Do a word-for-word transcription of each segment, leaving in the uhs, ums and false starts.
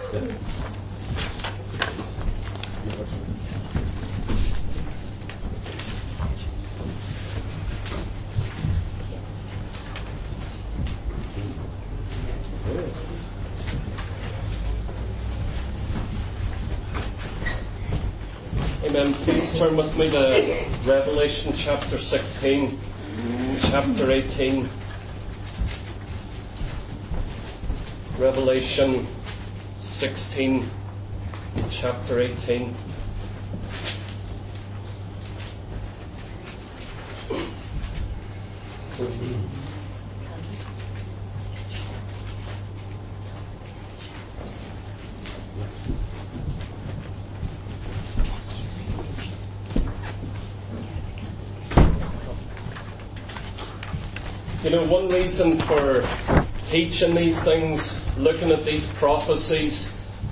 Amen. Please turn with me to Revelation chapter sixteen, chapter eighteen. Revelation sixteen, chapter eighteen. You know, one reason for teaching these things, looking at these prophecies,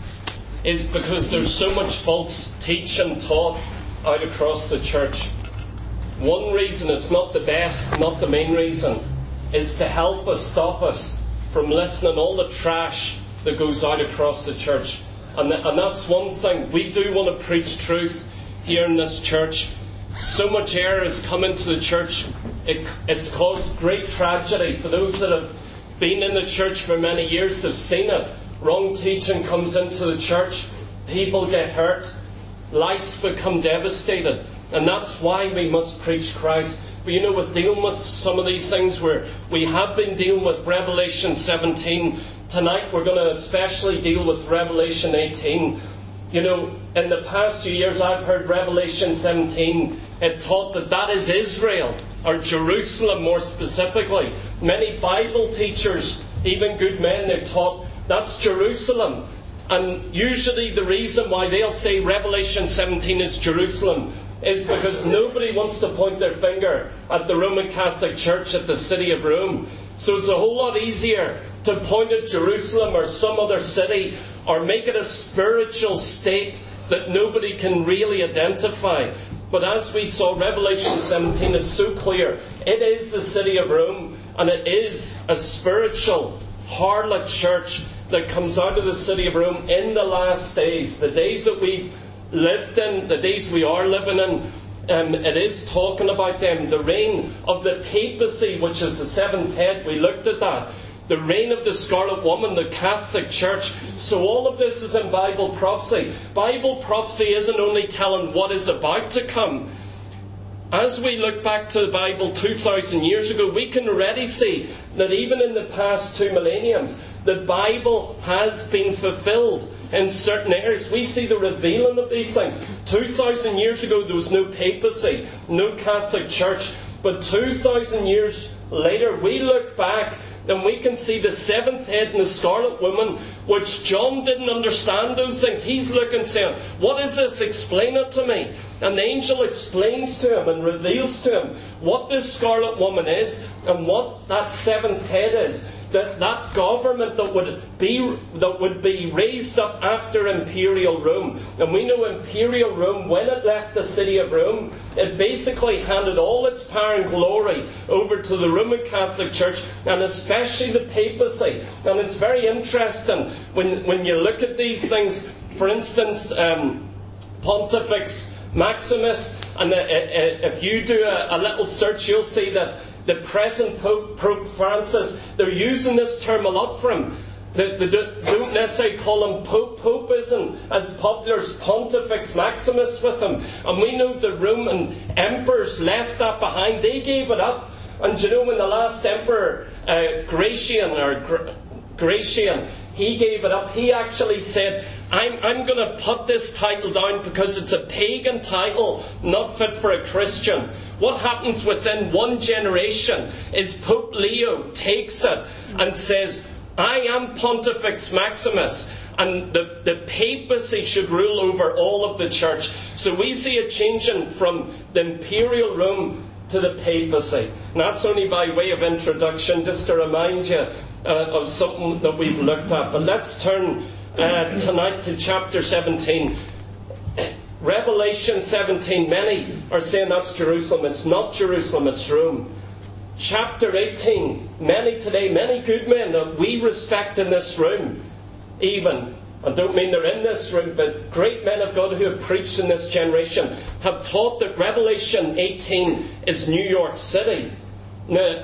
is because there's so much false teaching taught out across the church. One reason, it's not the best, not the main reason, is to help us, stop us from listening to all the trash that goes out across the church. And, th- and that's one thing. We do want to preach truth here in this church. So much error has come into the church. It, it's caused great tragedy for those that have been in the church for many years. They've seen it. Wrong teaching comes into the church. People get hurt. Lives become devastated. And that's why we must preach Christ. But you know, with dealing with some of these things, where we have been dealing with Revelation seventeen. Tonight we're going to especially deal with Revelation eighteen. You know, in the past few years I've heard Revelation seventeen, it taught that that is Israel, or Jerusalem more specifically. Many Bible teachers, even good men, they've taught that's Jerusalem. And usually the reason why they'll say Revelation seventeen is Jerusalem is because nobody wants to point their finger at the Roman Catholic Church at the city of Rome. So it's a whole lot easier to point at Jerusalem or some other city, or make it a spiritual state that nobody can really identify. But as we saw, Revelation seventeen is so clear. It is the city of Rome, and it is a spiritual harlot church that comes out of the city of Rome in the last days. The days that we've lived in, the days we are living in, um, it is talking about them. The reign of the papacy, which is the seventh head, we looked at that. The reign of the Scarlet Woman, the Catholic Church. So all of this is in Bible prophecy. Bible prophecy isn't only telling what is about to come. As we look back to the Bible two thousand years ago, we can already see that even in the past two millenniums, the Bible has been fulfilled in certain areas. We see the revealing of these things. two thousand years ago, there was no papacy, no Catholic Church. But two thousand years later, we look back and we can see the seventh head and the Scarlet Woman, which John didn't understand those things. He's looking saying, what is this? Explain it to me. And the angel explains to him and reveals to him what this Scarlet Woman is and what that seventh head is. That that government that would be that would be raised up after Imperial Rome. And we know Imperial Rome, when it left the city of Rome, it basically handed all its power and glory over to the Roman Catholic Church, and especially the papacy. And it's very interesting when when you look at these things. For instance, um, Pontifex Maximus, and uh, uh, if you do a, a little search, you'll see that the present Pope, Pope Francis, they're using this term a lot for him. They, they don't necessarily call him Pope. Pope isn't as popular as Pontifex Maximus with him. And we know the Roman emperors left that behind. They gave it up. And you know, when the last emperor, uh, Gratian, or Gr- Gratian, he gave it up. He actually said, I'm, I'm going to put this title down because it's a pagan title, not fit for a Christian. What happens within one generation is Pope Leo takes it and says, I am Pontifex Maximus, and the, the papacy should rule over all of the church. So we see it changing from the Imperial Rome to the papacy. And that's only by way of introduction, just to remind you uh, of something that we've looked at. But let's turn uh, tonight to chapter seventeen. Revelation seventeen, many are saying that's Jerusalem. It's not Jerusalem, it's Rome. Chapter eighteen, many today, many good men that we respect in this room, even, I don't mean they're in this room, but great men of God who have preached in this generation have taught that Revelation eighteen is New York City. Now,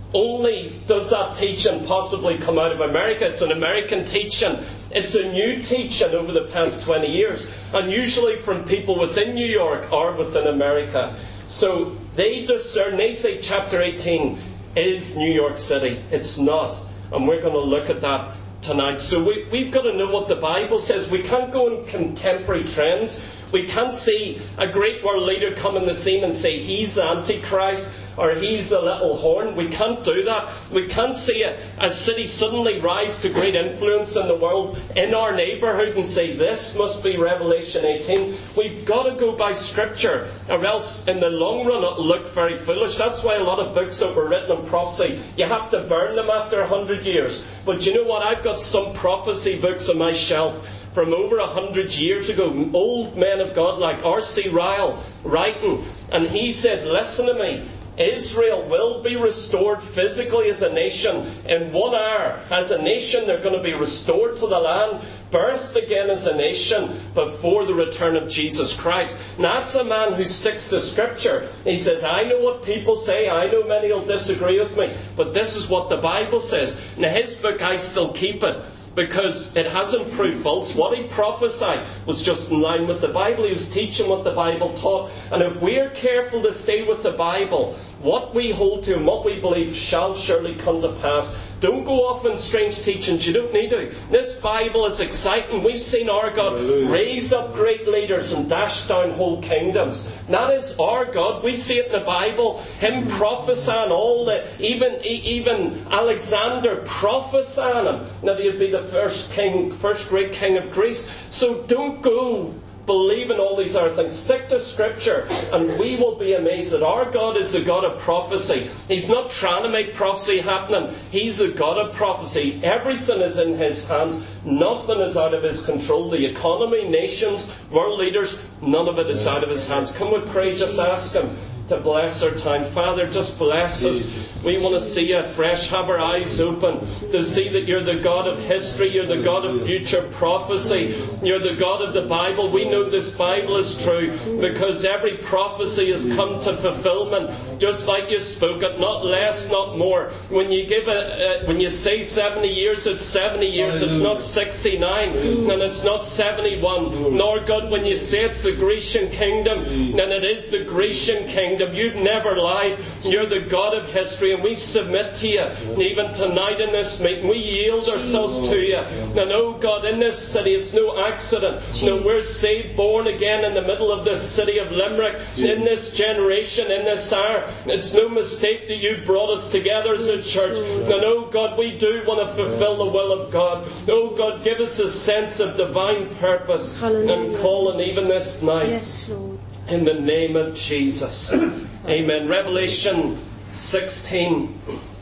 only does that teaching possibly come out of America. It's an American teaching. It's a new teaching over the past twenty years. And usually from people within New York or within America. So they discern, they say chapter eighteen is New York City. It's not. And we're going to look at that tonight. So we, we've got to know what the Bible says. We can't go in contemporary trends. We can't see a great world leader come on the scene and say he's the Antichrist or he's the little horn. We can't do that. We can't see a, a city suddenly rise to great influence in the world in our neighbourhood and say this must be Revelation eighteen. We've got to go by Scripture, or else in the long run it'll look very foolish. That's why a lot of books that were written on prophecy, you have to burn them after a hundred years. But you know what? I've got some prophecy books on my shelf from over a hundred years ago. Old men of God like R C Ryle writing. And he said, listen to me. Israel will be restored physically as a nation in one hour. As a nation, they're going to be restored to the land, birthed again as a nation before the return of Jesus Christ. And that's a man who sticks to Scripture. He says, I know what people say. I know many will disagree with me. But this is what the Bible says. Now, his book, I still keep it, because it hasn't proved false. What he prophesied was just in line with the Bible. He was teaching what the Bible taught. And if we're careful to stay with the Bible, what we hold to and what we believe shall surely come to pass. Don't go off in strange teachings. You don't need to. This Bible is exciting. We've seen our God Hallelujah. Raise up great leaders and dash down whole kingdoms. And that is our God. We see it in the Bible. Him prophesying all the, even, even Alexander prophesying him that he'd be the first king, first great king of Greece. So don't go believing all these other things. Stick to Scripture and we will be amazed that our God is the God of prophecy. He's not trying to make prophecy happening. He's the God of prophecy. Everything is in His hands. Nothing is out of His control. The economy, nations, world leaders, none of it is out of His hands. Can we pray? Just ask Him to bless our time. Father, just bless us. We want to see you afresh. Have our eyes open to see that you're the God of history. You're the God of future prophecy. You're the God of the Bible. We know this Bible is true because every prophecy has come to fulfillment, just like you spoke it. Not less, not more. When you give a, uh, when you say seventy years, it's seventy years. It's not sixty-nine, and it's not seventy-one. Nor, God, when you say it's the Grecian kingdom, then it is the Grecian kingdom. You've never lied. You're the God of history, and we submit to you. And even tonight in this meeting, we yield ourselves to you. And oh God, in this city, it's no accident. No, we're saved, born again in the middle of this city of Limerick, in this generation, in this hour. It's no mistake that you brought us together as a church. And oh God, we do want to fulfill the will of God. Oh God, give us a sense of divine purpose. Hallelujah. And calling even this night. Yes, Lord. In the name of Jesus. Amen. Revelation sixteen.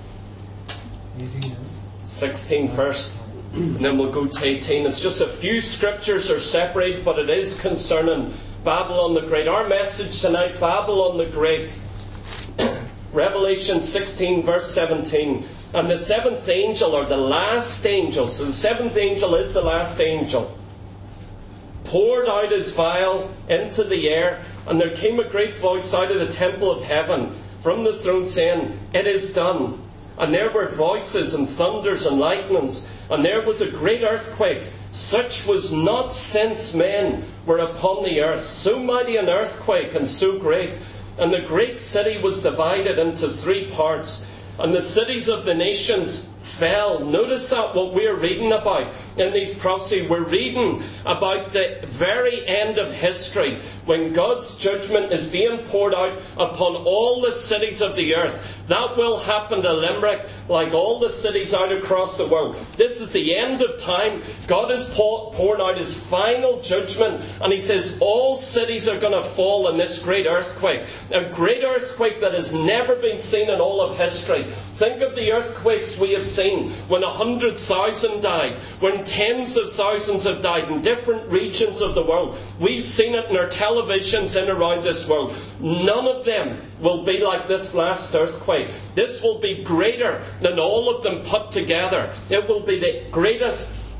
sixteen first. And then we'll go to eighteen. It's just a few scriptures are separated, but it is concerning Babylon the Great. Our message tonight, Babylon the Great. Revelation sixteen verse seventeen. And the seventh angel, or the last angel, so the seventh angel is the last angel, poured out his vial into the air, and there came a great voice out of the temple of heaven from the throne saying, "It is done." And there were voices and thunders and lightnings, and there was a great earthquake, such was not since men were upon the earth. So mighty an earthquake and so great. And the great city was divided into three parts, and the cities of the nations fell. Notice that what we're reading about in these prophecies, we're reading about the very end of history, when God's judgment is being poured out upon all the cities of the earth. That will happen to Limerick like all the cities out across the world. This is the end of time. God is pouring out His final judgment, and He says all cities are going to fall in this great earthquake. A great earthquake that has never been seen in all of history. Think of the earthquakes we have seen when a hundred thousand died, when tens of thousands have died in different regions of the world. We've seen it in our televisions in around this world. None of them will be like this last earthquake. This will be greater than all of them put together. It will be the greatest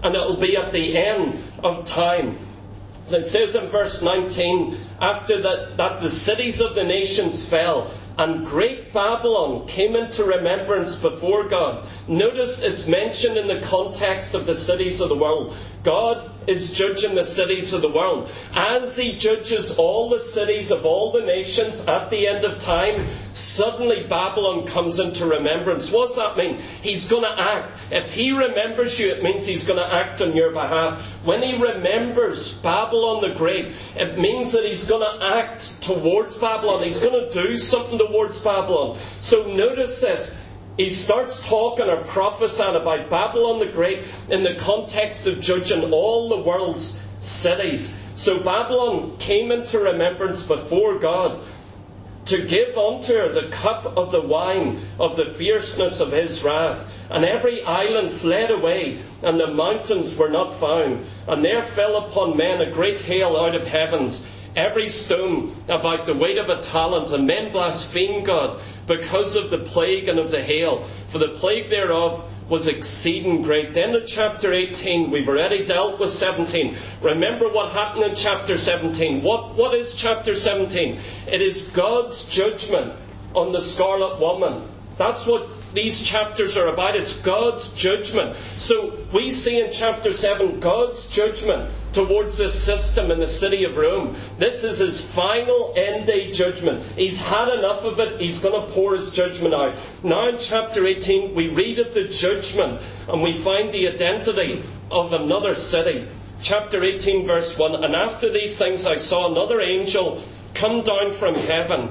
and it'll be at the end of time. It says in verse nineteen, after that, that the cities of the nations fell, and great Babylon came into remembrance before God. Notice it's mentioned in the context of the cities of the world. God is judging the cities of the world. As he judges all the cities of all the nations at the end of time, suddenly Babylon comes into remembrance. What does that mean? He's going to act. If he remembers you, it means he's going to act on your behalf. When he remembers Babylon the Great, it means that he's going to act towards Babylon. He's going to do something towards Babylon. So notice this. He starts talking or prophesying about Babylon the Great in the context of judging all the world's cities. So Babylon came into remembrance before God to give unto her the cup of the wine of the fierceness of his wrath. And every island fled away, and the mountains were not found. And there fell upon men a great hail out of heavens, every stone about the weight of a talent, and men blasphemed God because of the plague and of the hail, for the plague thereof was exceeding great. Then in chapter eighteen, we've already dealt with seventeen. Remember what happened in chapter seventeen. What, what is chapter seventeen? It is God's judgment on the scarlet woman. That's what these chapters are about. It's God's judgment. So we see in chapter seven God's judgment towards this system in the city of Rome. This is his final end day judgment. He's had enough of it. He's going to pour his judgment out. Now in chapter eighteen we read of the judgment and we find the identity of another city. Chapter eighteen verse one. And after these things I saw another angel come down from heaven.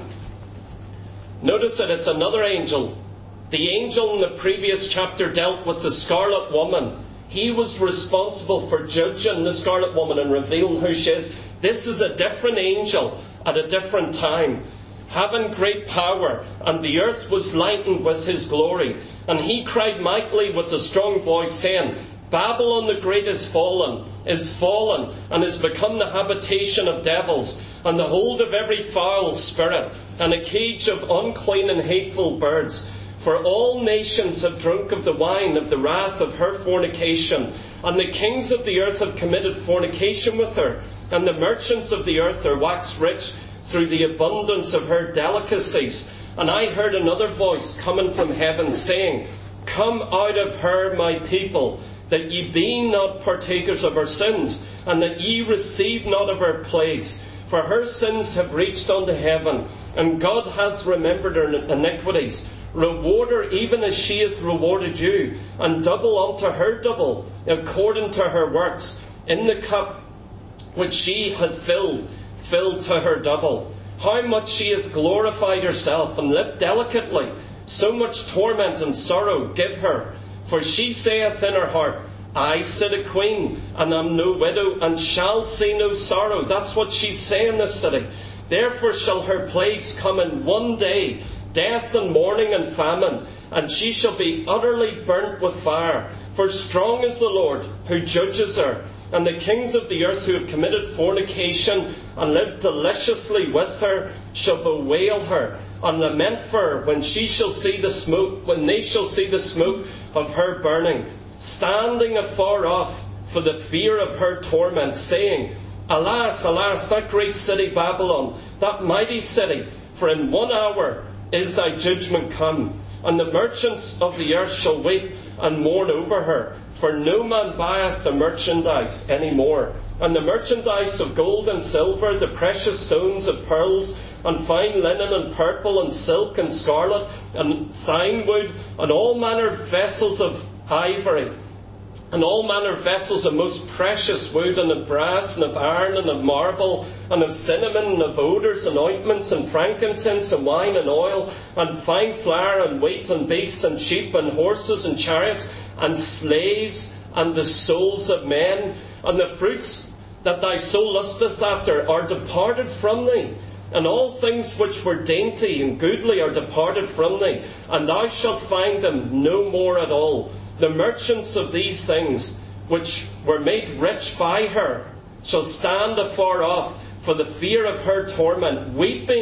Notice that it's another angel. The angel in the previous chapter dealt with the scarlet woman. He was responsible for judging the scarlet woman and revealing who she is. This is a different angel at a different time, having great power, and the earth was lightened with his glory. And he cried mightily with a strong voice, saying, Babylon the Great is fallen, is fallen, and is become the habitation of devils, and the hold of every foul spirit, and a cage of unclean and hateful birds. For all nations have drunk of the wine of the wrath of her fornication, and the kings of the earth have committed fornication with her, and the merchants of the earth are waxed rich through the abundance of her delicacies. And I heard another voice coming from heaven, saying, Come out of her, my people, that ye be not partakers of her sins, and that ye receive not of her plagues. For her sins have reached unto heaven, and God hath remembered her iniquities. Reward her even as she hath rewarded you, and double unto her double, according to her works. In the cup which she hath filled, filled to her double. How much she hath glorified herself, and lived delicately, so much torment and sorrow give her. For she saith in her heart, I sit a queen, and am no widow, and shall see no sorrow. That's what she's saying, this city. Therefore shall her plagues come in one day, death and mourning and famine, and she shall be utterly burnt with fire. For strong is the Lord who judges her, and the kings of the earth who have committed fornication and lived deliciously with her shall bewail her and lament for her when she shall see the smoke, when they shall see the smoke of her burning, standing afar off for the fear of her torment, saying, Alas, alas, that great city Babylon, that mighty city, for in one hour is thy judgment come, and the merchants of the earth shall weep and mourn over her. For no man buyeth the merchandise any more. And the merchandise of gold and silver, the precious stones of pearls, and fine linen, and purple, and silk, and scarlet, and thine wood, and all manner of vessels of ivory, and all manner of vessels of most precious wood, and of brass, and of iron, and of marble, and of cinnamon, and of odours, and ointments, and frankincense, and wine, and oil, and fine flour, and wheat, and beasts, and sheep, and horses, and chariots, and slaves, and the souls of men. And the fruits that thy soul lusteth after are departed from thee, and all things which were dainty and goodly are departed from thee, and thou shalt find them no more at all. The merchants of these things, which were made rich by her, shall stand afar off for the fear of her torment, weeping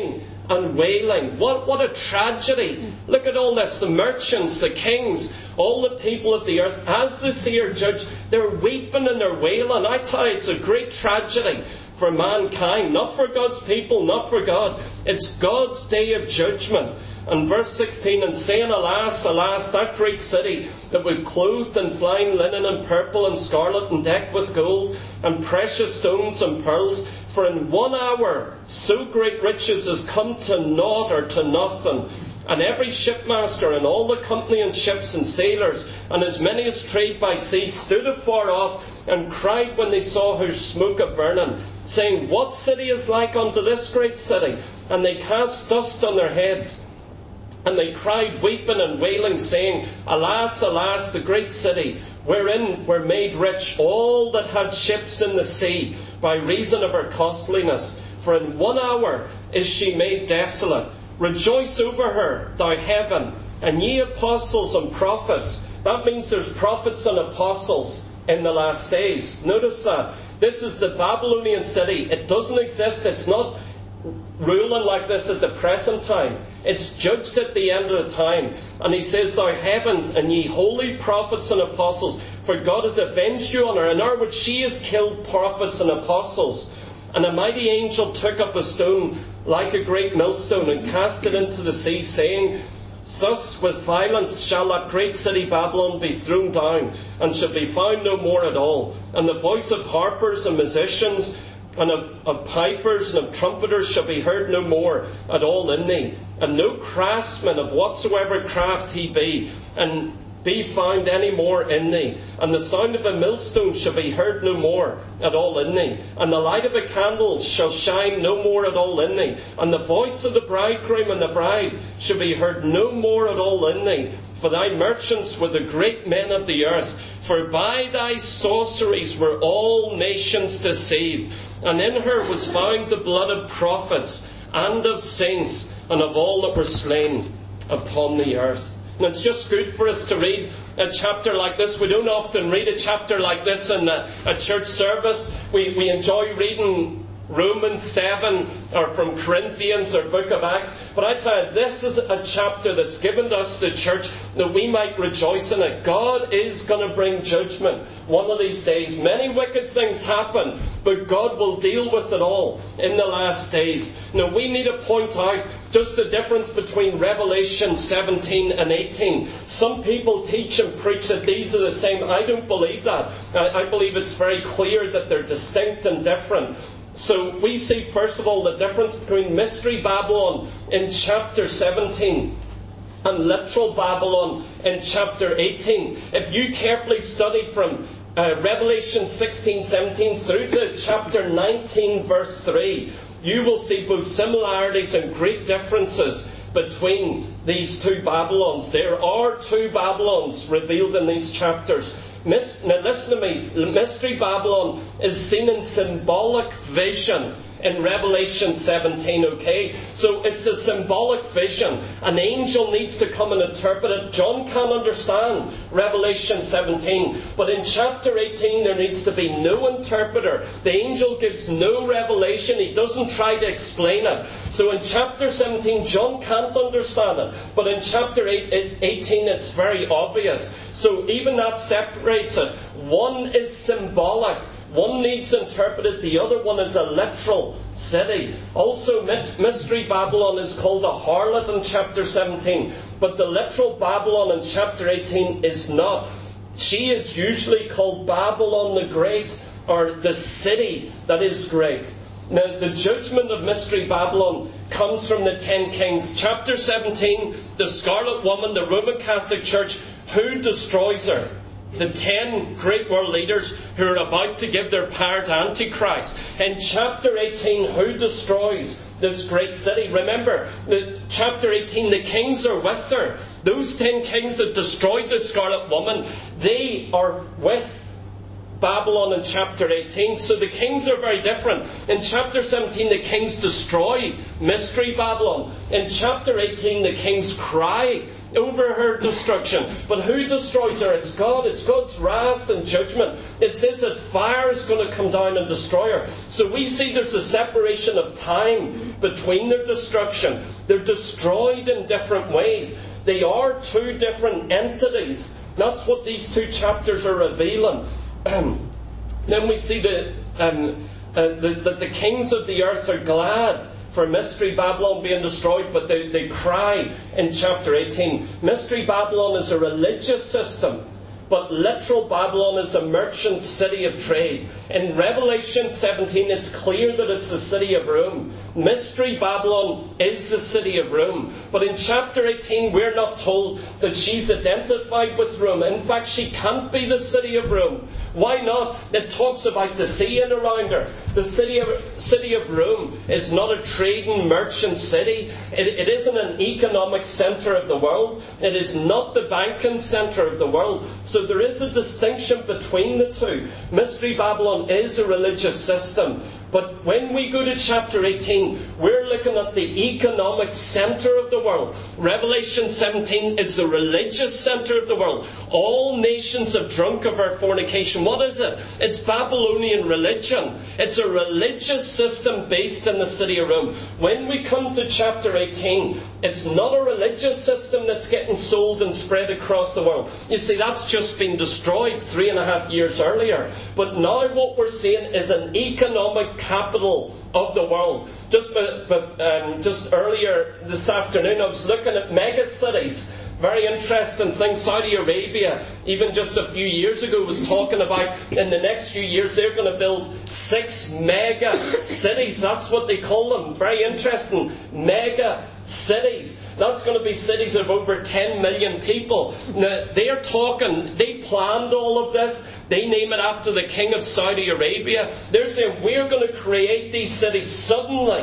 and wailing. What, what a tragedy. Look at all this. The merchants, the kings, all the people of the earth, as they see her judge, they're weeping and they're wailing. I tell you, it's a great tragedy for mankind. Not for God's people, not for God. It's God's day of judgment. And verse sixteen, and saying, alas, alas, that great city that was clothed in fine linen and purple and scarlet and decked with gold and precious stones and pearls, for in one hour so great riches is come to naught or to nothing. And every shipmaster and all the company and ships and sailors and as many as trade by sea stood afar off and cried when they saw her smoke a burning, saying, what city is like unto this great city? And they cast dust on their heads. And they cried, weeping and wailing, saying, alas, alas, the great city, wherein were made rich all that had ships in the sea, by reason of her costliness. For in one hour is she made desolate. Rejoice over her, thou heaven, and ye apostles and prophets. That means there's prophets and apostles in the last days. Notice that. This is the Babylonian city. It doesn't exist. It's not ruling like this at the present time. It's judged at the end of the time. And he says, thou heavens, and ye holy prophets and apostles, for God hath avenged you on her. In other words, she has killed prophets and apostles. And a mighty angel took up a stone like a great millstone and cast it into the sea, saying, thus with violence shall that great city Babylon be thrown down, and shall be found no more at all. And the voice of harpers and musicians, and of, of pipers and of trumpeters shall be heard no more at all in thee. And no craftsman of whatsoever craft he be, and be found any more in thee. And the sound of a millstone shall be heard no more at all in thee. And the light of a candle shall shine no more at all in thee. And the voice of the bridegroom and the bride shall be heard no more at all in thee. For thy merchants were the great men of the earth. For by thy sorceries were all nations deceived. And in her was found the blood of prophets and of saints and of all that were slain upon the earth. And it's just good for us to read a chapter like this. We don't often read a chapter like this in a, a church service. We, we enjoy reading Romans seven or from Corinthians or Book of Acts. But I tell you, this is a chapter that's given to us, the church, that we might rejoice in it. God is going to bring judgment one of these days. Many wicked things happen, but God will deal with it all in the last days. Now, we need to point out just the difference between Revelation seventeen and eighteen. Some people teach and preach that these are the same. I don't believe that. I, I believe it's very clear that they're distinct and different. So we see, first of all, the difference between Mystery Babylon in chapter seventeen and literal Babylon in chapter eighteen. If you carefully study from uh, Revelation sixteen, seventeen through to chapter nineteen, verse three, you will see both similarities and great differences between these two Babylons. There are two Babylons revealed in these chapters. Now listen to me. Mystery Babylon is seen in symbolic vision in Revelation seventeen, okay? So it's a symbolic vision. An angel needs to come and interpret it. John can't understand Revelation seventeen. But in chapter eighteen, there needs to be no interpreter. The angel gives no revelation. He doesn't try to explain it. So in chapter seventeen, John can't understand it. But in chapter eighteen, it's very obvious. So even that separates it. One is symbolic. One needs interpreted, the other one is a literal city. Also, Mystery Babylon is called a harlot in chapter seventeen, but the literal Babylon in chapter eighteen is not. She is usually called Babylon the Great, or the city that is great. Now, the judgment of Mystery Babylon comes from the ten kings. Chapter seventeen, the Scarlet Woman, the Roman Catholic Church, who destroys her? The ten great world leaders who are about to give their power to Antichrist. In chapter eighteen, who destroys this great city? Remember, the chapter eighteen, the kings are with her. Those ten kings that destroyed the Scarlet Woman, they are with Babylon in chapter eighteen. So the kings are very different. In chapter seventeen, the kings destroy Mystery Babylon. In chapter eighteen, the kings cry over her destruction. But who destroys her? It's God. It's God's wrath and judgment. It says that fire is going to come down and destroy her. So we see there's a separation of time between their destruction. They're destroyed in different ways. They are two different entities. That's what these two chapters are revealing. Then we see that um, uh, the, the, the kings of the earth are glad for Mystery Babylon being destroyed, but they, they cry in chapter eighteen. Mystery Babylon is a religious system, but literal Babylon is a merchant city of trade. In Revelation seventeen, it's clear that it's the city of Rome. Mystery Babylon is the city of Rome. But in chapter eighteen, we're not told that she's identified with Rome. In fact, she can't be the city of Rome. Why not? It talks about the sea and around her. The city of, city of Rome is not a trading merchant city. It, it isn't an economic centre of the world. It is not the banking centre of the world. So there is a distinction between the two. Mystery Babylon is a religious system. But when we go to chapter eighteen, we're looking at the economic centre of the world. Revelation seventeen is the religious centre of the world. All nations have drunk of her fornication. What is it? It's Babylonian religion. It's a religious system based in the city of Rome. When we come to chapter eighteen, it's not a religious system that's getting sold and spread across the world. You see, that's just been destroyed three and a half years earlier. But now what we're seeing is an economic capital of the world. Just, um, just earlier this afternoon, I was looking at mega cities. Very interesting thing. Saudi Arabia, even just a few years ago, was talking about in the next few years they're going to build six mega cities. That's what they call them. Very interesting. Mega cities. That's going to be cities of over ten million people. Now, they're talking, they planned all of this. They name it after the king of Saudi Arabia. They're saying, we're going to create these cities suddenly,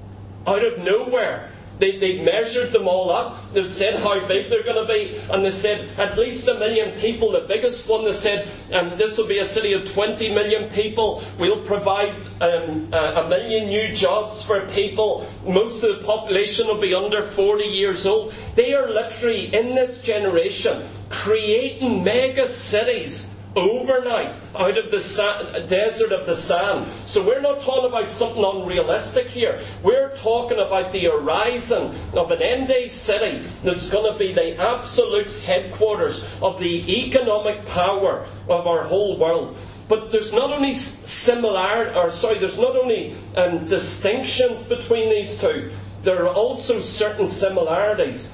out of nowhere. They, they measured them all up. They've said how big they're going to be. And they said at least a million people. The biggest one, they said, um, this will be a city of twenty million people. We'll provide um, a, a million new jobs for people. Most of the population will be under forty years old. They are literally, in this generation, creating mega cities overnight out of the sa- desert of the sand. So we're not talking about something unrealistic here. We're talking about the horizon of an end-day city that's going to be the absolute headquarters of the economic power of our whole world. But there's not only similarity, or sorry, there's not only um, distinctions between these two. There are also certain similarities.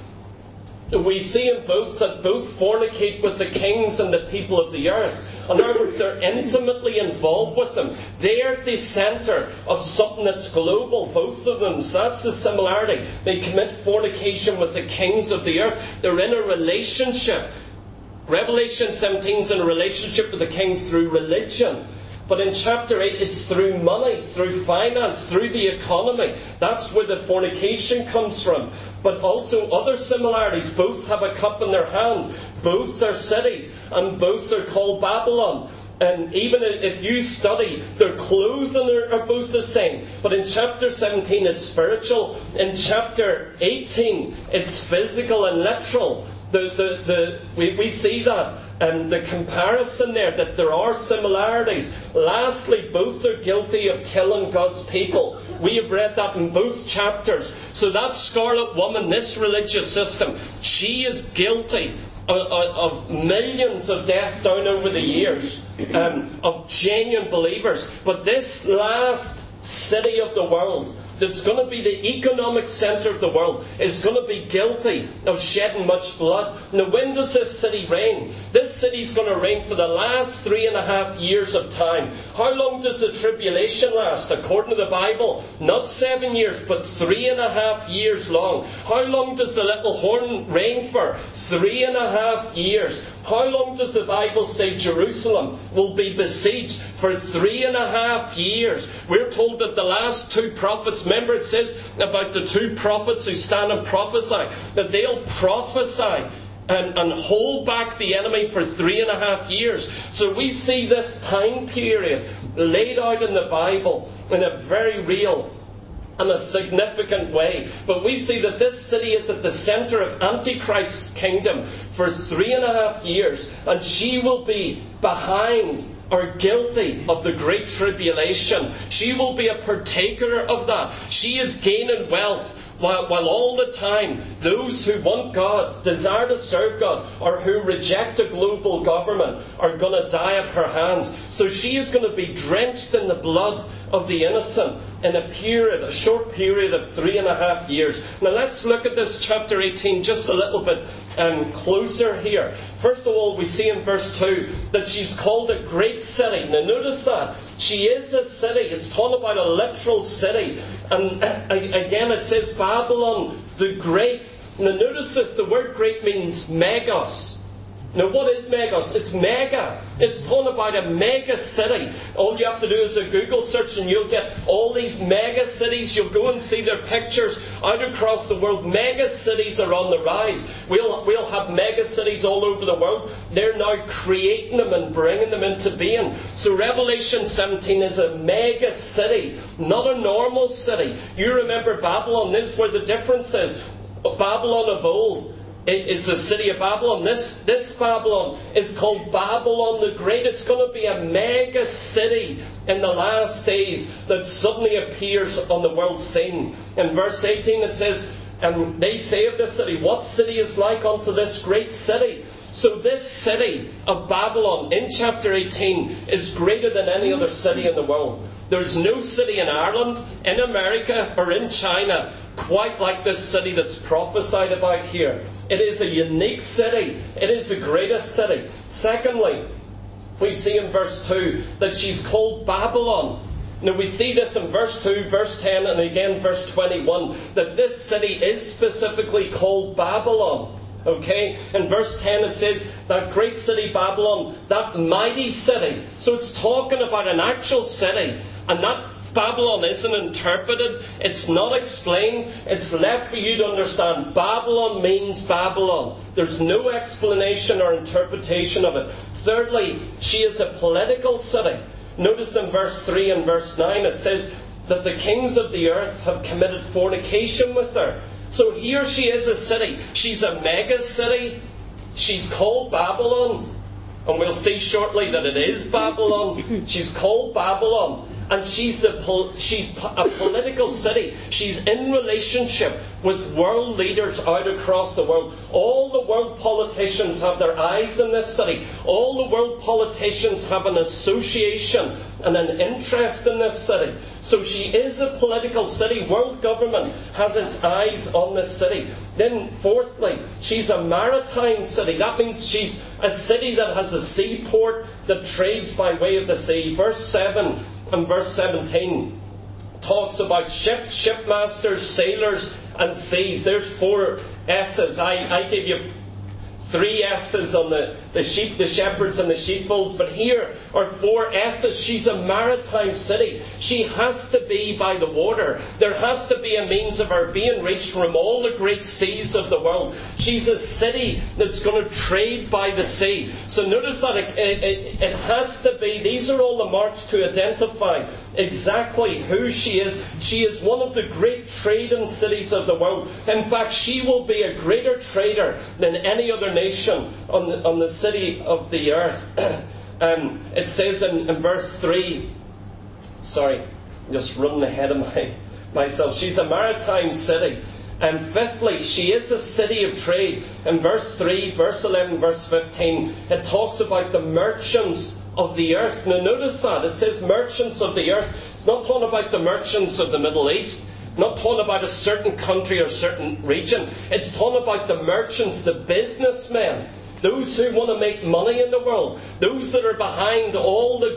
We see in both that both fornicate with the kings and the people of the earth. In other words, they're intimately involved with them. They're the centre of something that's global, both of them. So that's the similarity. They commit fornication with the kings of the earth. They're in a relationship. Revelation seventeen is in a relationship with the kings through religion. But in chapter eight, it's through money, through finance, through the economy. That's where the fornication comes from. But also other similarities. Both have a cup in their hand. Both are cities. And both are called Babylon. And even if you study, their clothing are, are both the same. But in chapter seventeen, it's spiritual. In chapter eighteen, it's physical and literal. The, the, the, we, we see that. And the comparison there, that there are similarities. Lastly, both are guilty of killing God's people. We have read that in both chapters. So that scarlet woman, this religious system, she is guilty of, of millions of deaths down over the years, um, of genuine believers. But this last city of the world, that's going to be the economic centre of the world, is going to be guilty of shedding much blood. Now, when does this city reign? This city's going to reign for the last three and a half years of time. How long does the tribulation last? According to the Bible, not seven years, but three and a half years long. How long does the little horn reign for? Three and a half years. How long does the Bible say Jerusalem will be besieged? For three and a half years. We're told that the last two prophets, remember it says about the two prophets who stand and prophesy, that they'll prophesy and, and hold back the enemy for three and a half years. So we see this time period laid out in the Bible in a very real in a significant way. But we see that this city is at the centre of Antichrist's kingdom for three and a half years, and she will be behind or guilty of the Great Tribulation. She will be a partaker of that. She is gaining wealth, while, while all the time those who want God, desire to serve God, or who reject a global government are going to die at her hands. So she is going to be drenched in the blood of the innocent in a period, a short period of three and a half years. Now let's look at this chapter eighteen just a little bit um, closer here. First of all, we see in verse two that she's called a great city. Now notice that. She is a city. It's talking about a literal city. And again it says Babylon the Great. Now notice this, the word great means megos. Now what is megos? It's mega. It's talking about a mega city. All you have to do is a Google search and you'll get all these mega cities. You'll go and see their pictures out across the world. Mega cities are on the rise. We'll, we'll have mega cities all over the world. They're now creating them and bringing them into being. So Revelation seventeen is a mega city, not a normal city. You remember Babylon. This is where the difference is. Babylon of old is the city of Babylon. This, this Babylon is called Babylon the Great. It's going to be a mega city in the last days that suddenly appears on the world scene. In verse eighteen it says, and they say of this city, what city is like unto this great city? So this city of Babylon in chapter eighteen is greater than any other city in the world. There's no city in Ireland, in America, or in China quite like this city that's prophesied about here. It is a unique city. It is the greatest city. Secondly, we see in verse two that she's called Babylon. Now we see this in verse two, verse ten, and again verse twenty-one, that this city is specifically called Babylon. Okay, in verse ten it says, that great city Babylon, that mighty city. So it's talking about an actual city, and that Babylon isn't interpreted, it's not explained, it's left for you to understand. Babylon means Babylon. There's no explanation or interpretation of it. Thirdly, she is a political city. Notice in verse three and verse nine it says that the kings of the earth have committed fornication with her. So here she is a city. She's a mega city. She's called Babylon. And we'll see shortly that it is Babylon. She's called Babylon. And she's the pol- she's a political city. She's in relationship with world leaders out across the world. All the world politicians have their eyes in this city. All the world politicians have an association and an interest in this city. So she is a political city. World government has its eyes on this city. Then fourthly, she's a maritime city. That means she's a city that has a seaport that trades by way of the sea. Verse seven and verse seventeen talks about ships, shipmasters, sailors and seas. There's four S's. I, I gave you three S's on the, the sheep, the shepherds and the sheepfolds, but here are four S's. She's a maritime city. She has to be by the water. There has to be a means of her being reached from all the great seas of the world. She's a city that's going to trade by the sea. So notice that it, it, it has to be, these are all the marks to identify exactly who she is. She is one of the great trading cities of the world. In fact, she will be a greater trader than any other nation on the, on the city of the earth. um, it says in, in verse three, sorry, I'm just running ahead of my, myself. She's a maritime city. And fifthly, she is a city of trade. In verse three, verse eleven, verse fifteen, it talks about the merchants of the earth. Now notice that. It says merchants of the earth. It's not talking about the merchants of the Middle East. Not talking about a certain country or certain region. It's talking about the merchants, the businessmen. Those who want to make money in the world. Those that are behind all the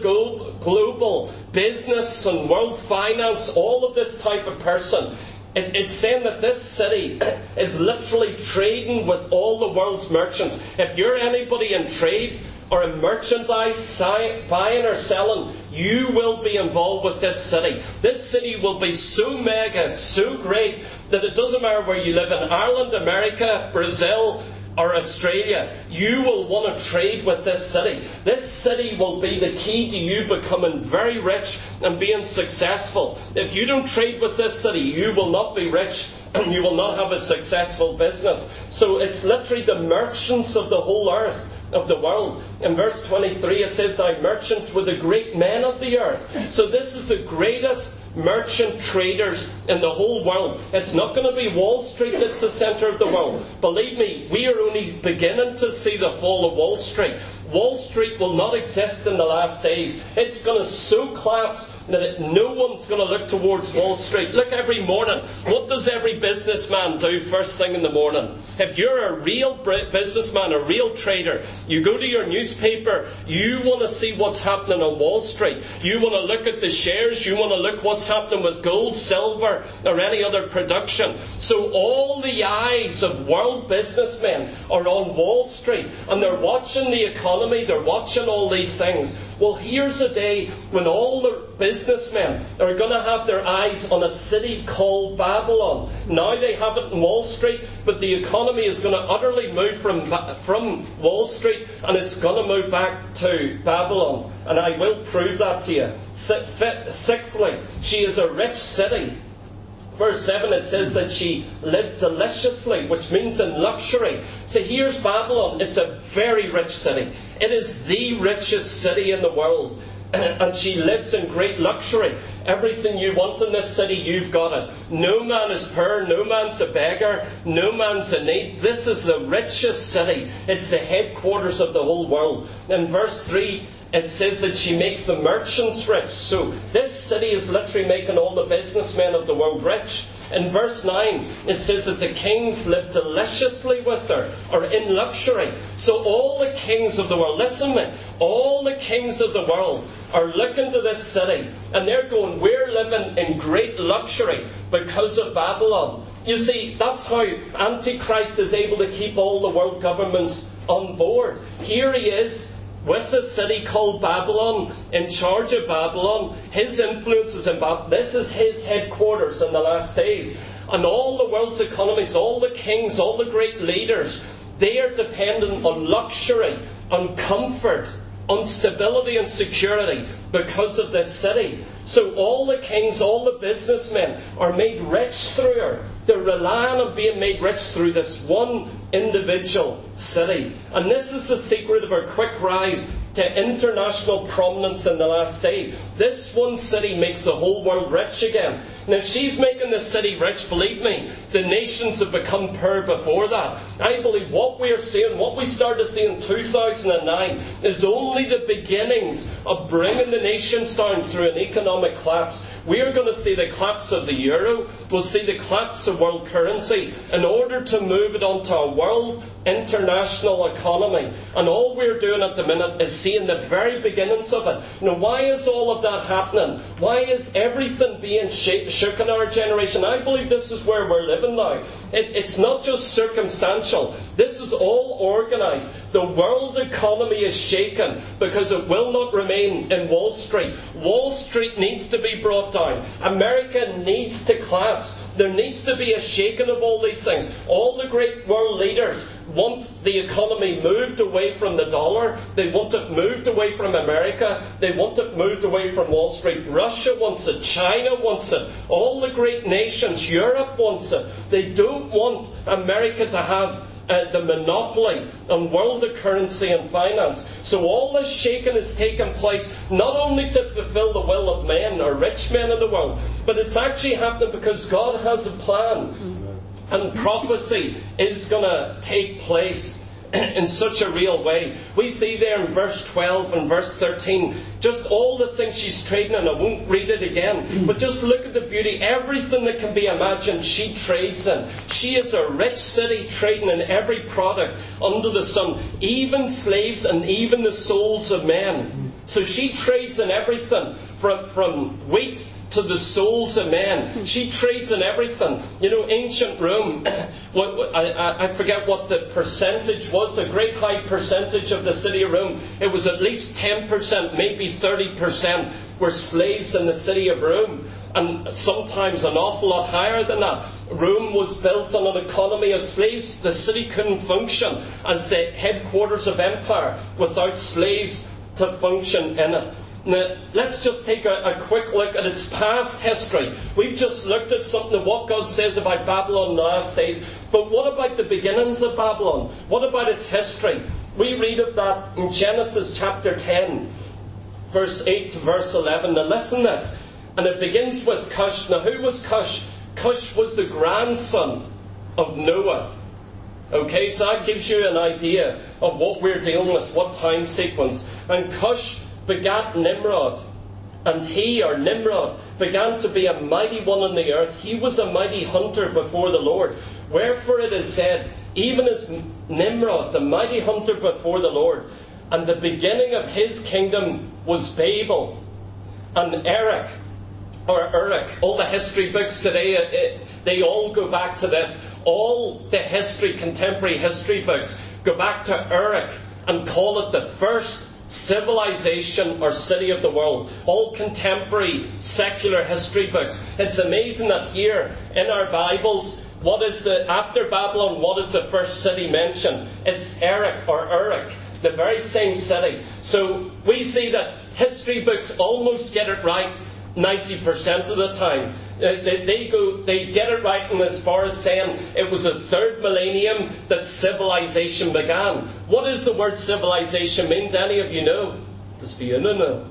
global business and world finance. All of this type of person. It's saying that this city is literally trading with all the world's merchants. If you're anybody in trade or in merchandise, buying or selling, you will be involved with this city. This city will be so mega, so great, that it doesn't matter where you live, in Ireland, America, Brazil, or Australia, you will want to trade with this city. This city will be the key to you becoming very rich and being successful. If you don't trade with this city, you will not be rich and you will not have a successful business. So it's literally the merchants of the whole earth, of the world. In verse twenty-three it says, thy merchants were the great men of the earth. So this is the greatest merchant traders in the whole world. It's not going to be Wall Street that's the centre of the world. Believe me, we are only beginning to see the fall of Wall Street. Wall Street will not exist in the last days. It's going to so collapse that it, no one's going to look towards Wall Street. Look, every morning, what does every businessman do first thing in the morning? If you're a real businessman, a real trader, you go to your newspaper, you want to see what's happening on Wall Street. You want to look at the shares, you want to look what's happening with gold, silver, or any other production. So all the eyes of world businessmen are on Wall Street, and they're watching the economy, they're watching all these things. Well, here's a day when all the businessmen are going to have their eyes on a city called Babylon. Now they have it in Wall Street, but the economy is going to utterly move from, from Wall Street, and it's going to move back to Babylon. And I will prove that to you. Sixthly, she is a rich city. Verse seven, it says that she lived deliciously, which means in luxury. So here's Babylon. It's a very rich city. It is the richest city in the world. And she lives in great luxury. Everything you want in this city, you've got it. No man is poor, no man's a beggar, no man's in need. This is the richest city. It's the headquarters of the whole world. In verse three, it says that she makes the merchants rich. So this city is literally making all the businessmen of the world rich. In verse nine, it says that the kings live deliciously with her, or in luxury. So all the kings of the world, listen to me, all the kings of the world are looking to this city, and they're going, we're living in great luxury because of Babylon. You see, that's how Antichrist is able to keep all the world governments on board. Here he is, with a city called Babylon, in charge of Babylon. His influence is in Babylon. This is his headquarters in the last days. And all the world's economies, all the kings, all the great leaders, they are dependent on luxury, on comfort, on stability and security because of this city. So all the kings, all the businessmen are made rich through her. They're relying on being made rich through this one individual city. And this is the secret of her quick rise to international prominence in the last day. This one city makes the whole world rich again. Now, if she's making the city rich, believe me, the nations have become poor before that. I believe what we are seeing, what we started to see in two thousand nine, is only the beginnings of bringing the nations down through an economic collapse. We are going to see the collapse of the euro. We'll see the collapse of world currency in order to move it onto a world international economy. And all we're doing at the minute is seeing the very beginnings of it. Now, why is all of that happening? Why is everything being sh- shook in our generation? I believe this is where we're living now. It, it's not just circumstantial. This is all organised. The world economy is shaken because it will not remain in Wall Street. Wall Street needs to be brought down. America needs to collapse. There needs to be a shaking of all these things. All the great world leaders want the economy moved away from the dollar. They want it moved away from America. They want it moved away from Wall Street. Russia wants it. China wants it. All the great nations, Europe wants it. They don't want America to have uh, the monopoly on world currency and finance. So all this shaking is taking place not only to fulfill the will of men or rich men in the world, but it's actually happening because God has a plan. And prophecy is going to take place in such a real way. We see there in verse twelve and verse thirteen, just all the things she's trading, and I won't read it again, but just look at the beauty. Everything that can be imagined, she trades in. She is a rich city trading in every product under the sun, even slaves and even the souls of men. So she trades in everything from, from wheat to the souls of men. She trades in everything. You know, ancient Rome, what, I, I forget what the percentage was, a great high percentage of the city of Rome. It was at least ten percent, maybe thirty percent were slaves in the city of Rome, and sometimes an awful lot higher than that. Rome was built on an economy of slaves. The city couldn't function as the headquarters of empire without slaves to function in it. Now, let's just take a, a quick look at its past history. We've just looked at something of what God says about Babylon in the last days. But what about the beginnings of Babylon? What about its history? We read of that in Genesis chapter ten, verse eight to verse eleven. Now listen to this. And it begins with Cush. Now who was Cush? Cush was the grandson of Noah. Okay, so that gives you an idea of what we're dealing with, what time sequence. And Cush begat Nimrod, and he, or Nimrod, began to be a mighty one on the earth. He was a mighty hunter before the Lord. Wherefore it is said, even as Nimrod, the mighty hunter before the Lord, and the beginning of his kingdom was Babel, and Erech, or Uruk. All the history books today, it, they all go back to this. All the history, contemporary history books, go back to Uruk and call it the first civilization or city of the world. All contemporary secular history books. It's amazing that here in our Bibles, what is the, after Babylon, what is the first city mentioned? It's Erech or Uruk, the very same city. So we see that history books almost get it right ninety percent of the time. Uh, they, they go, they get it right in as far as saying it was the third millennium that civilization began. What does the word civilization mean? Do any of you know? Just be no, no.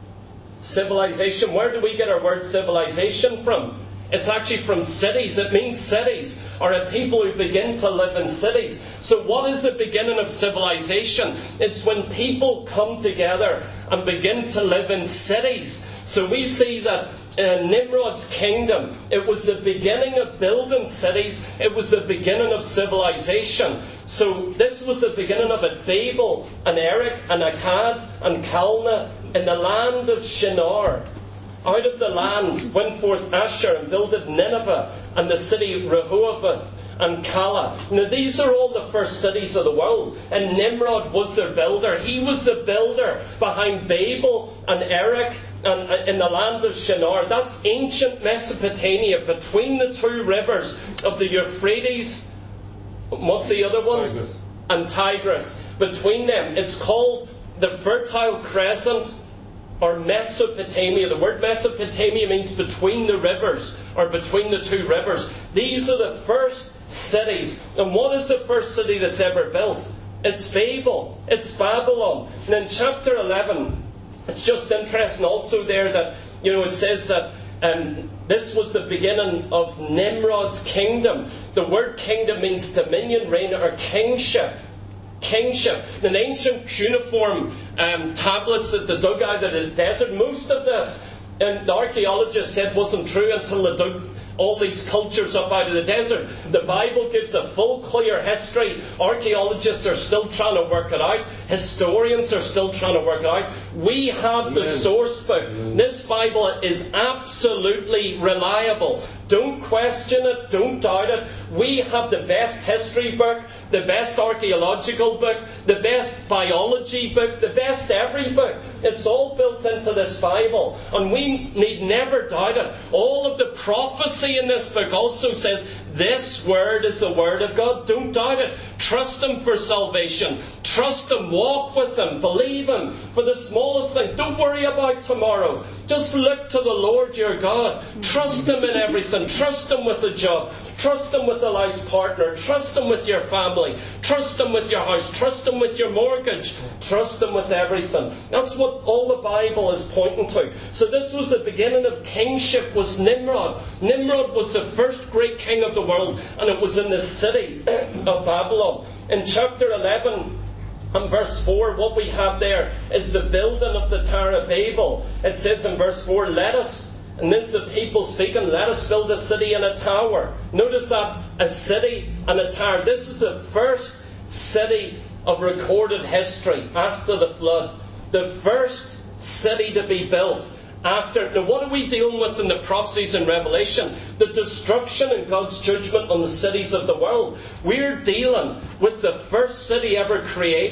Civilization. Where do we get our word civilization from? It's actually from cities. It means cities, or a people who begin to live in cities. So what is the beginning of civilization? It's when people come together and begin to live in cities. So we see that in Nimrod's kingdom, it was the beginning of building cities. It was the beginning of civilization. So this was the beginning of it. Babel and Erech and Akkad and Calneh in the land of Shinar. Out of the land went forth Asher and builded Nineveh and the city Rehoboth and Calah. Now these are all the first cities of the world, and Nimrod was their builder. He was the builder behind Babel and Erech and in the land of Shinar. That's ancient Mesopotamia, between the two rivers of the Euphrates. What's the other one? Tigris. And Tigris. Between them, it's called the Fertile Crescent, or Mesopotamia. The word Mesopotamia means between the rivers, or between the two rivers. These are the first cities. And what is the first city that's ever built? It's Babel. It's Babylon. And in chapter eleven, it's just interesting also there that, you know, it says that um, this was the beginning of Nimrod's kingdom. The word kingdom means dominion, reign, or kingship. Kingship. In ancient cuneiform um, tablets that they dug out of the desert, most of this, and the archaeologists said, wasn't true until they dug all these cultures up out of the desert. The Bible gives a full, clear history. Archaeologists are still trying to work it out. Historians are still trying to work it out. We have Amen. The source book. Amen. This Bible is absolutely reliable. Don't question it. Don't doubt it. We have the best history book, the best archaeological book, the best biology book, the best every book. It's all built into this Bible. And we need never doubt it. All of the prophecy in this book also says, this word is the word of God. Don't doubt it. Trust Him for salvation. Trust Him. Walk with Him. Believe Him for the smallest thing. Don't worry about tomorrow. Just look to the Lord your God. Trust Him in everything. Trust Him with a job. Trust Him with a life partner. Trust Him with your family. Trust Him with your house. Trust Him with your mortgage. Trust Him with everything. That's what all the Bible is pointing to. So this was the beginning of kingship, was Nimrod. Nimrod was the first great king of the world, and it was in the city of Babylon. In chapter eleven and verse four, what we have there is the building of the Tower of Babel. It says in verse four, let us, and this is the people speaking, let us build a city and a tower. Notice that, a city and a tower. This is the first city of recorded history after the flood. The first city to be built after. Now what are we dealing with in the prophecies in Revelation? The destruction and God's judgment on the cities of the world. We're dealing with the first city ever created.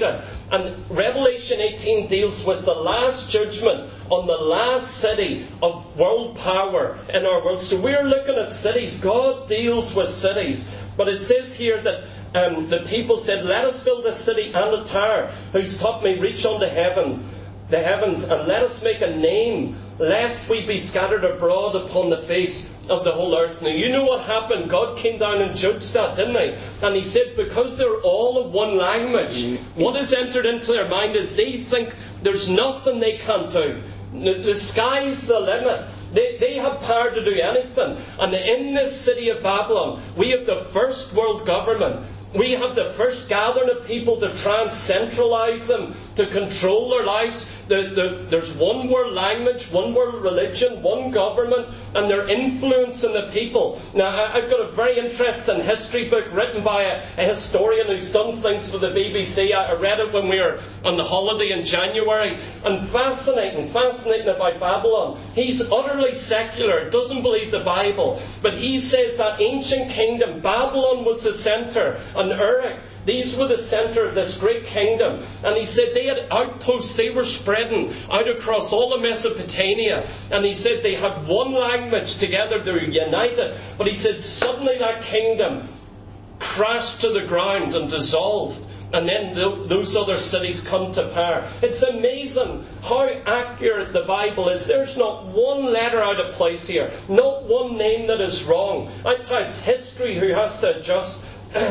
And Revelation eighteen deals with the last judgment on the last city of world power in our world. So we're looking at cities. God deals with cities. But it says here that um, the people said, let us build a city and a tower whose top may reach unto heaven, the heavens, and let us make a name, lest we be scattered abroad upon the face of the whole earth. Now, you know what happened? God came down and judged that, didn't he? And he said, because they're all of one language, what has entered into their mind is they think there's nothing they can't do. The sky's the limit. They, they have power to do anything. And in this city of Babylon, we have the first world government. We have the first gathering of people to try and centralise them, to control their lives. The, the, there's one world language, one world religion, one government, and they're influencing the people. Now, I, I've got a very interesting history book written by a, a historian who's done things for the B B C. I, I read it when we were on the holiday in January. And fascinating, fascinating about Babylon. He's utterly secular, doesn't believe the Bible. But he says that ancient kingdom, Babylon was the centre, and Uruk, these were the centre of this great kingdom. And he said they had outposts, they were spreading out across all of Mesopotamia. And he said they had one language together, they were united. But he said suddenly that kingdom crashed to the ground and dissolved. And then th- those other cities come to power. It's amazing how accurate the Bible is. There's not one letter out of place here. Not one name that is wrong. I tell you, it's history who has to adjust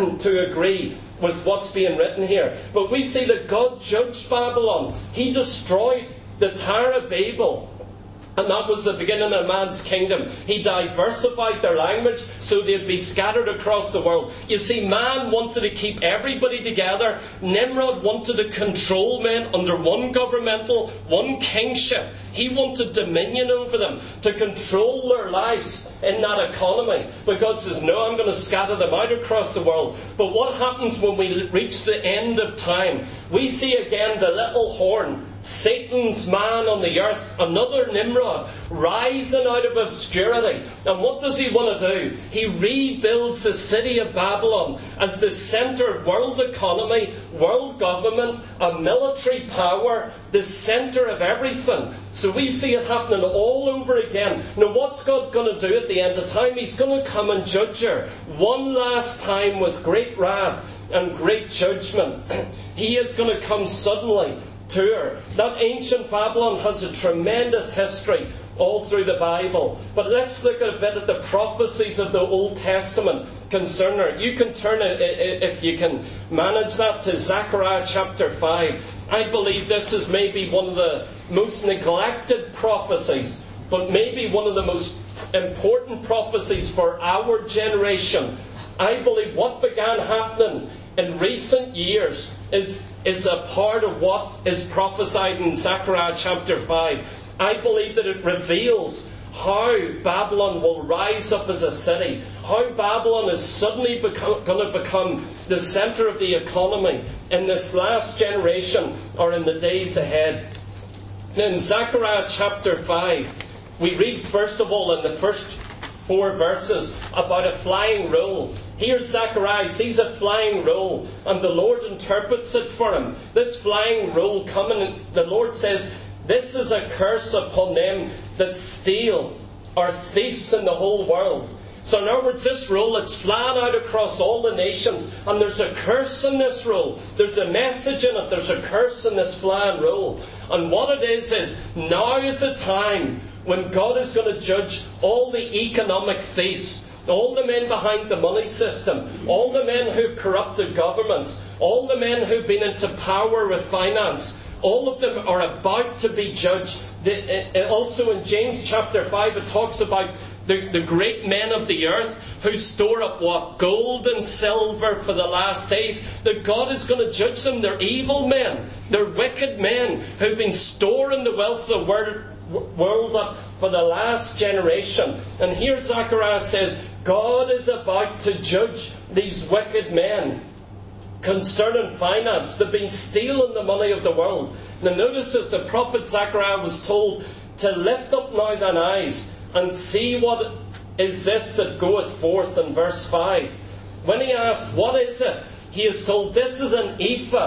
to agree with what's being written here. But we see that God judged Babylon. He destroyed the Tower of Babel. And that was the beginning of man's kingdom. He diversified their language so they'd be scattered across the world. You see, man wanted to keep everybody together. Nimrod wanted to control men under one governmental, one kingship. He wanted dominion over them, to control their lives in that economy. But God says, no, I'm going to scatter them out across the world. But what happens when we reach the end of time? We see again the little horn, Satan's man on the earth, another Nimrod, rising out of obscurity. And what does he want to do? He rebuilds the city of Babylon as the centre of world economy, world government, a military power, the centre of everything. So we see it happening all over again. Now what's God going to do at the end of time? He's going to come and judge her one last time with great wrath and great judgment. He is going to come suddenly to her. That ancient Babylon has a tremendous history all through the Bible. But let's look a bit at the prophecies of the Old Testament concerning her. You can turn it, if you can manage that, to Zechariah chapter five. I believe this is maybe one of the most neglected prophecies, but maybe one of the most important prophecies for our generation. I believe what began happening in recent years is, is a part of what is prophesied in Zechariah chapter five. I believe that it reveals how Babylon will rise up as a city, how Babylon is suddenly become, going to become the centre of the economy in this last generation or in the days ahead. Now in Zechariah chapter five, we read first of all in the first four verses about a flying roll. Here Zechariah sees a flying roll, and the Lord interprets it for him. This flying roll coming, the Lord says, this is a curse upon them that steal, or thieves in the whole world. So in other words, this roll, it's flying out across all the nations, and there's a curse in this roll. There's a message in it. There's a curse in this flying roll. And what it is, is now is the time when God is going to judge all the economic thieves, all the men behind the money system, all the men who've corrupted governments, all the men who've been into power with finance. All of them are about to be judged. The, uh, also in James chapter five, it talks about the, the great men of the earth who store up what? Gold and silver for the last days. That God is going to judge them. They're evil men. They're wicked men who've been storing the wealth of the world, world up for the last generation. And here Zechariah says, God is about to judge these wicked men concerning finance. They've been stealing the money of the world. Now notice this, the prophet Zechariah was told to lift up now thine eyes and see what is this that goeth forth in verse five. When he asked, what is it? He is told, this is an ephah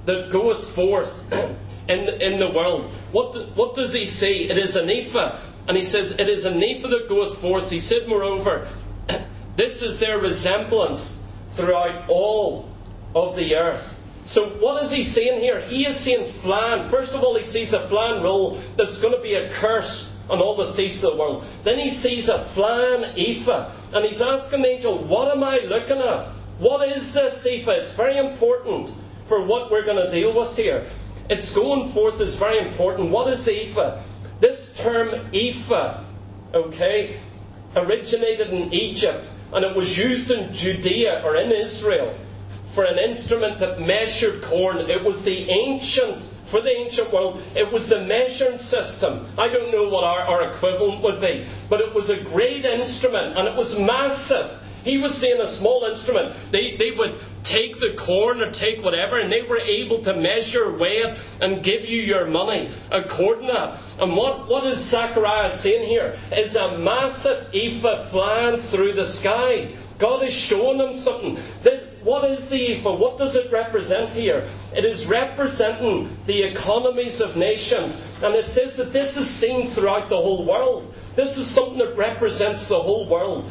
that goeth forth in the, in the world. What, do, what does he say? It is an ephah. And he says, it is an ephah that goeth forth. He said, moreover, this is their resemblance throughout all of the earth. So what is he saying here? He is saying flan. First of all, he sees a flan roll that's going to be a curse on all the thieves of the world. Then he sees a flan ephah. And he's asking the angel, what am I looking at? What is this ephah? It's very important for what we're going to deal with here. It's going forth is very important. What is the ephah? This term ephah, okay, originated in Egypt, and it was used in Judea or in Israel for an instrument that measured corn. It was the ancient, for the ancient world, it was the measuring system. I don't know what our, our equivalent would be, but it was a great instrument, and it was massive. He was saying a small instrument. They, they would take the corn or take whatever, and they were able to measure, weigh it, and give you your money according to that. And what, what is Zechariah saying here? Is a massive ephah flying through the sky. God is showing them something. This, what is the ephah? What does it represent here? It is representing the economies of nations. And it says that this is seen throughout the whole world. This is something that represents the whole world.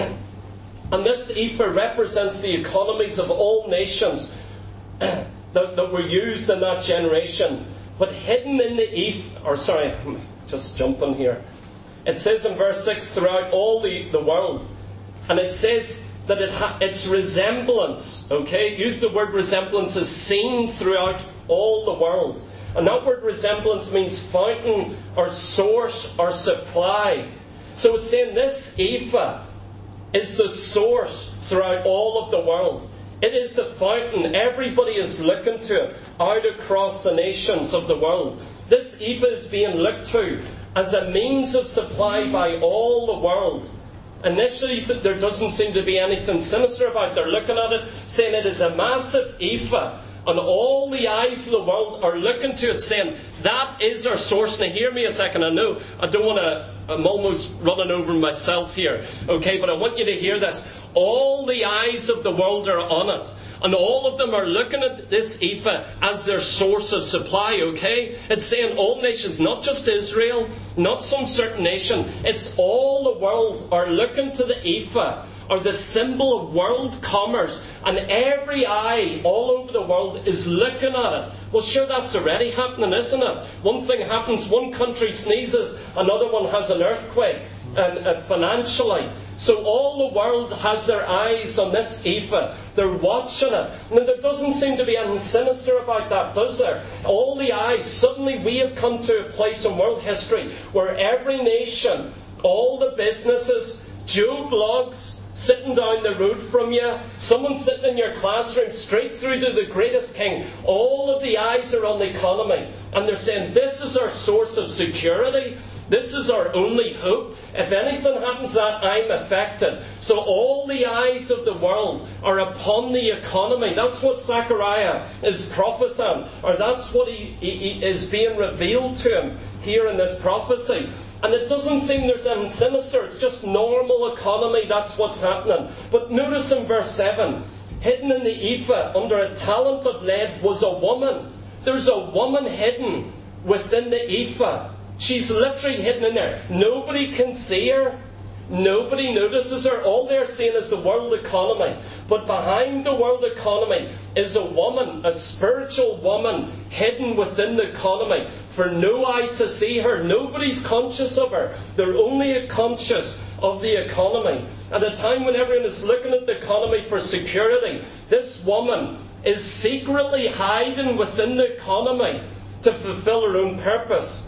And this ephah represents the economies of all nations that, that were used in that generation. But hidden in the ephah, or sorry, just jumping here. It says in verse six, throughout all the, the world. And it says that it ha- its resemblance, okay, use the word resemblance, is seen throughout all the world. And that word resemblance means fountain or source or supply. So it's saying this ephah is the source throughout all of the world. It is the fountain. Everybody is looking to it out across the nations of the world. This ephah is being looked to as a means of supply by all the world. Initially, there doesn't seem to be anything sinister about it. They're looking at it, saying it is a massive ephah, and all the eyes of the world are looking to it, saying, that is our source. Now hear me a second. I know I don't want to, I'm almost running over myself here. Okay, but I want you to hear this. All the eyes of the world are on it. And all of them are looking at this ephah as their source of supply, okay? It's saying all nations, not just Israel, not some certain nation. It's all the world are looking to the ephah, or the symbol of world commerce. And every eye all over the world is looking at it. Well, sure, that's already happening, isn't it? One thing happens, one country sneezes, another one has an earthquake, and, and financially. So all the world has their eyes on this ephah. They're watching it. Now, there doesn't seem to be anything sinister about that, does there? All the eyes. Suddenly we have come to a place in world history where every nation, all the businesses, Joe Bloggs sitting down the road from you, someone sitting in your classroom, straight through to the greatest king, all of the eyes are on the economy. And they're saying, this is our source of security. This is our only hope. If anything happens to that, I'm affected. So all the eyes of the world are upon the economy. That's what Zechariah is prophesying, or that's what he, he, he is being revealed to him here in this prophecy. And it doesn't seem there's anything sinister. It's just normal economy. That's what's happening. But notice in verse seven, hidden in the ephah under a talent of lead was a woman. There's a woman hidden within the ephah. She's literally hidden in there. Nobody can see her. Nobody notices her. All they're seeing is the world economy. But behind the world economy is a woman, a spiritual woman, hidden within the economy, for no eye to see her. Nobody's conscious of her. They're only conscious of the economy. At a time when everyone is looking at the economy for security, this woman is secretly hiding within the economy to fulfill her own purpose.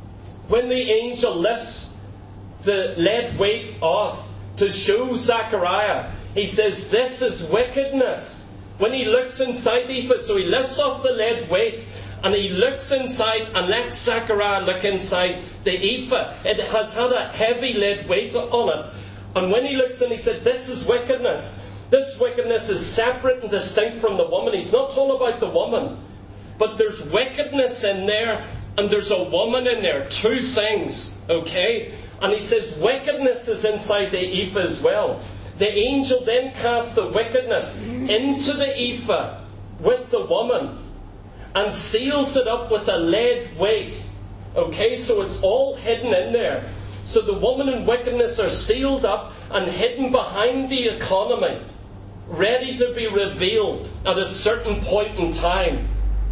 When the angel lifts the lead weight off to show Zechariah, he says, this is wickedness. When he looks inside the ephah, so he lifts off the lead weight, and he looks inside and lets Zechariah look inside the ephah. It has had a heavy lead weight on it. And when he looks in, he said, this is wickedness. This wickedness is separate and distinct from the woman. He's not talking about the woman. But there's wickedness in there, and there's a woman in there. Two things, okay? And he says wickedness is inside the ephah as well. The angel then cast the wickedness into the ephah with the woman. and seals it up with a lead weight. Okay, so it's all hidden in there. So the woman in wickedness are sealed up and hidden behind the economy, ready to be revealed at a certain point in time.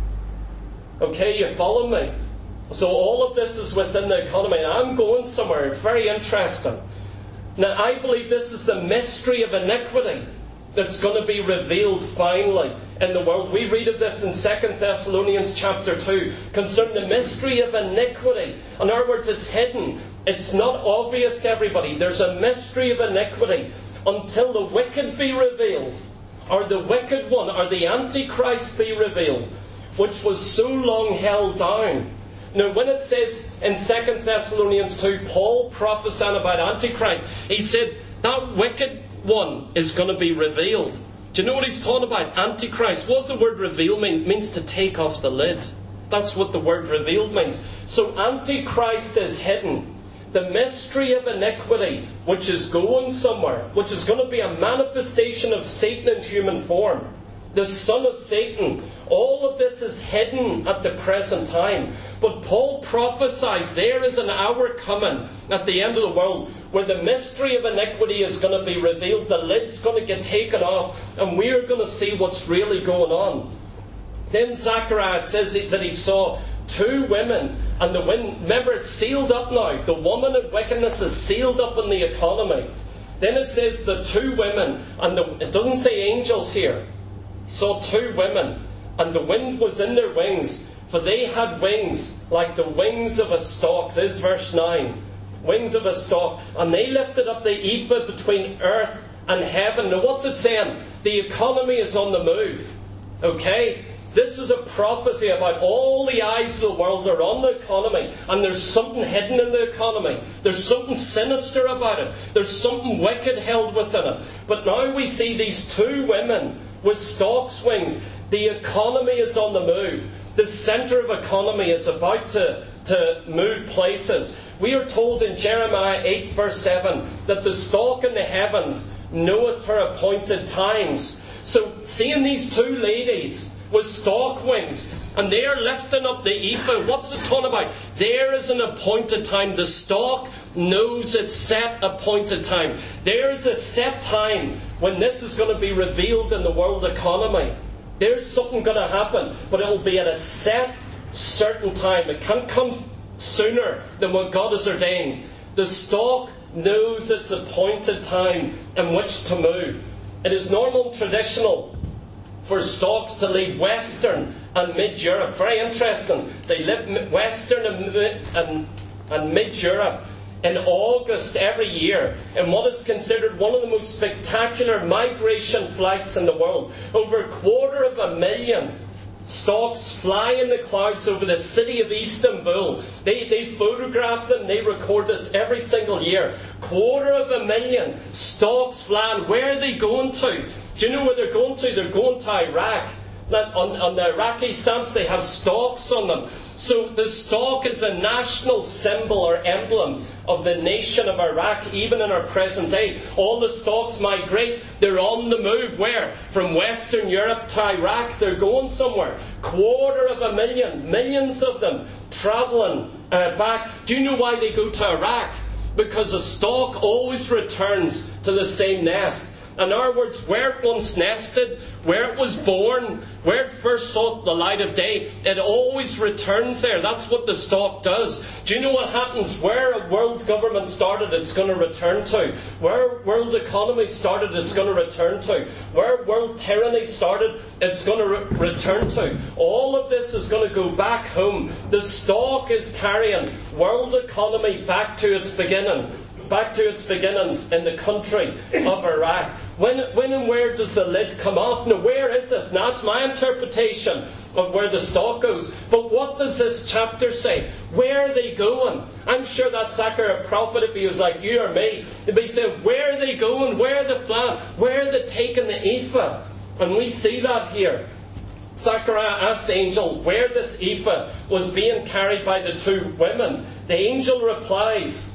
Okay, you follow me? So all of this is within the economy. And I'm going somewhere very interesting. Now, I believe this is the mystery of iniquity that's going to be revealed finally in the world. We read of this in Second Thessalonians chapter two, concerning the mystery of iniquity. In other words, it's hidden. It's not obvious to everybody. There's a mystery of iniquity until the wicked be revealed, or the wicked one, or the Antichrist be revealed, which was so long held down. Now, when it says in Second Thessalonians two, Paul prophesying about Antichrist, he said that wicked one is going to be revealed. Do you know what he's talking about? Antichrist. What does the word reveal mean? It means to take off the lid. That's what the word revealed means. So Antichrist is hidden. The mystery of iniquity, which is going somewhere, which is going to be a manifestation of Satan in human form, the son of Satan. All of this is hidden at the present time. But Paul prophesies there is an hour coming at the end of the world where the mystery of iniquity is going to be revealed. The lid's going to get taken off, and we're going to see what's really going on. Then Zechariah says that he saw two women, and the wind, remember it's sealed up now. The woman of wickedness is sealed up in the economy. Then it says the two women, and the, it doesn't say angels here. Saw two women, and the wind was in their wings, for they had wings like the wings of a stork. This is verse nine. Wings of a stork. And they lifted up the ephah between earth and heaven. Now what's it saying? The economy is on the move. Okay? This is a prophecy about all the eyes of the world are on the economy, and there's something hidden in the economy. There's something sinister about it. There's something wicked held within it. But now we see these two women with stork's wings. The economy is on the move. The centre of economy is about to, to move places. We are told in Jeremiah eight verse seven that the stork in the heavens knoweth her appointed times. So seeing these two ladies with stork wings, and they are lifting up the ephah, what's it talking about? There is an appointed time. The stork knows its set appointed time. There is a set time when this is going to be revealed in the world economy. There's something going to happen, but it'll be at a set, certain time. It can't come sooner than what God has ordained. The stork knows its appointed time in which to move. It is normal and traditional for storks to leave Western and Mid-Europe. Very interesting. They live Western and, and, and Mid-Europe in August every year, in what is considered one of the most spectacular migration flights in the world. Over a quarter of a million storks fly in the clouds over the city of Istanbul. They, they photograph them, they record this every single year. Quarter of a million storks flying. Where are they going to? Do you know where they're going to? They're going to Iraq. On, on the Iraqi stamps, they have storks on them. So the stork is the national symbol or emblem of the nation of Iraq, even in our present day. All the storks migrate. They're on the move. Where? From Western Europe to Iraq. They're going somewhere. Quarter of a million, millions of them travelling uh, back. Do you know why they go to Iraq? Because a stork always returns to the same nest. In other words, where it once nested, where it was born, where it first saw the light of day, it always returns there. That's what the stork does. Do you know what happens? Where a world government started, it's going to return to. Where world economy started, it's going to return to. Where world tyranny started, it's going to re- return to. All of this is going to go back home. The stork is carrying world economy back to its beginning. Back to its beginnings in the country of Iraq. When, when and where does the lid come off? Now, where is this? Now, that's my interpretation of where the stork goes. But what does this chapter say? Where are they going? I'm sure that Zechariah prophet, if he was like you or me, he'd be saying, where are they going? Where are they flying? Where are they taking the ephah? And we see that here. Zechariah asked the angel where this ephah was being carried by the two women. The angel replies,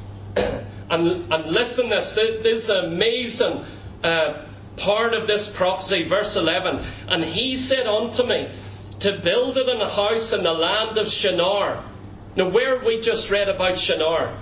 And, and listen this, this is an amazing uh, part of this prophecy, verse eleven. And he said unto me, to build it in a house in the land of Shinar. Now, where have we just read about Shinar?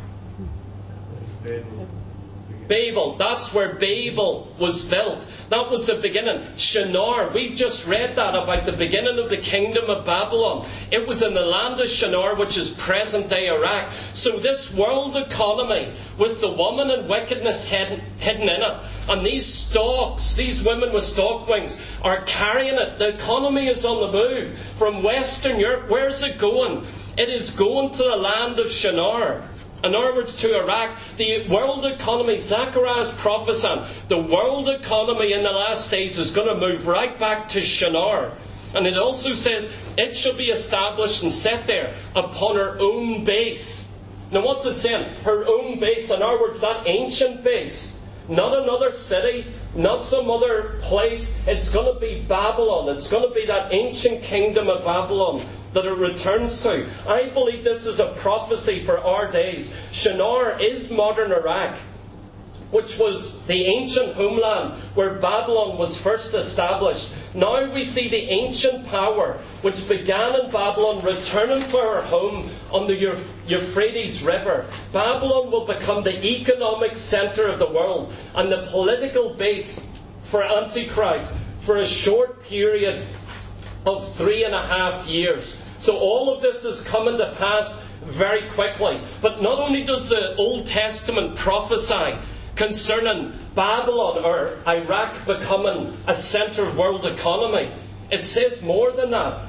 Babel. That's where Babel was built. That was the beginning. Shinar. We've just read that about the beginning of the kingdom of Babylon. It was in the land of Shinar, which is present-day Iraq. So this world economy, with the woman and wickedness hidden, hidden in it, and these stalks, these women with stalk wings, are carrying it. The economy is on the move. From Western Europe, where's it going? It is going to the land of Shinar. In other words, to Iraq. The world economy, Zechariah's prophesying, the world economy in the last days is going to move right back to Shinar. And it also says, it shall be established and set there upon her own base. Now what's it saying? Her own base. In other words, that ancient base. Not another city, not some other place. It's going to be Babylon. It's going to be that ancient kingdom of Babylon that it returns to. I believe this is a prophecy for our days. Shinar is modern Iraq, which was the ancient homeland where Babylon was first established. Now we see the ancient power which began in Babylon returning to her home on the Euphrates River. Babylon will become the economic centre of the world and the political base for Antichrist for a short period of three and a half years. So all of this is coming to pass very quickly. But not only does the Old Testament prophesy concerning Babylon or Iraq becoming a centre of world economy, it says more than that.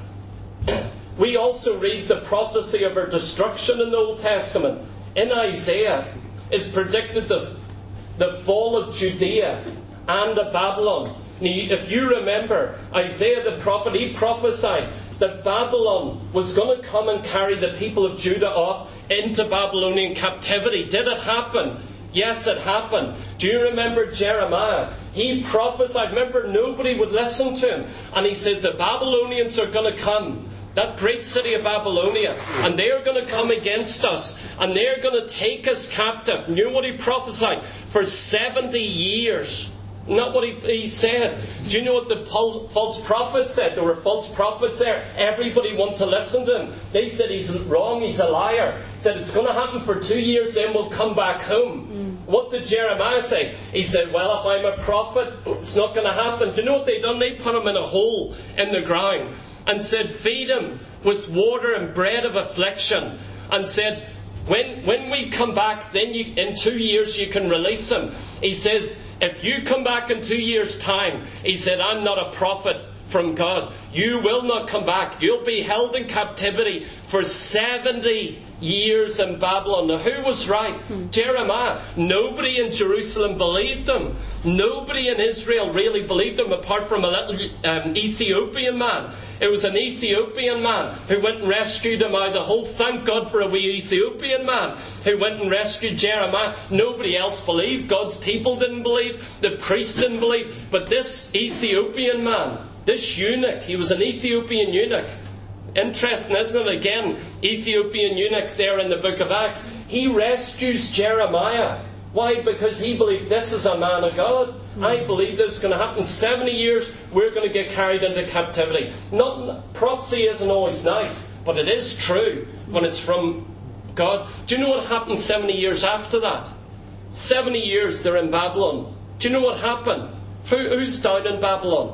We also read the prophecy of her destruction in the Old Testament. In Isaiah, it's predicted the, the fall of Judea and of Babylon. If you remember, Isaiah the prophet, he prophesied that Babylon was going to come and carry the people of Judah off into Babylonian captivity. Did it happen? Yes, it happened. Do you remember Jeremiah? He prophesied. Remember, nobody would listen to him. And he says the Babylonians are going to come. That great city of Babylonia. And they are going to come against us. And they are going to take us captive. You know what he prophesied? For seventy years. Not what he, he said. Do you know what the false prophets said? There were false prophets there. Everybody wanted to listen to him. They said he's wrong, he's a liar. He said it's going to happen for two years, then we'll come back home. Mm. What did Jeremiah say? He said, well, if I'm a prophet, it's not going to happen. Do you know what they done? They put him in a hole in the ground and said, feed him with water and bread of affliction. And said, when, when we come back, then you, in two years you can release him. He says, if you come back in two years' time, he said, I'm not a prophet from God. You will not come back. You'll be held in captivity for seventy years in Babylon. Now, who was right? Hmm. Jeremiah. Nobody in Jerusalem believed him. Nobody in Israel really believed him apart from a little um, Ethiopian man. It was an Ethiopian man who went and rescued him out of the hole. Thank God for a wee Ethiopian man who went and rescued Jeremiah. Nobody else believed. God's people didn't believe. The priests didn't believe. But this Ethiopian man, this eunuch, he was an Ethiopian eunuch. Interesting, isn't it? Again, Ethiopian eunuch there in the book of Acts. He rescues Jeremiah. Why? Because he believed this is a man of God. I believe this is going to happen. seventy years, we're going to get carried into captivity. Not, prophecy isn't always nice, but it is true when it's from God. Do you know what happened seventy years after that? seventy years they're in Babylon. Do you know what happened? Who, who's down in Babylon?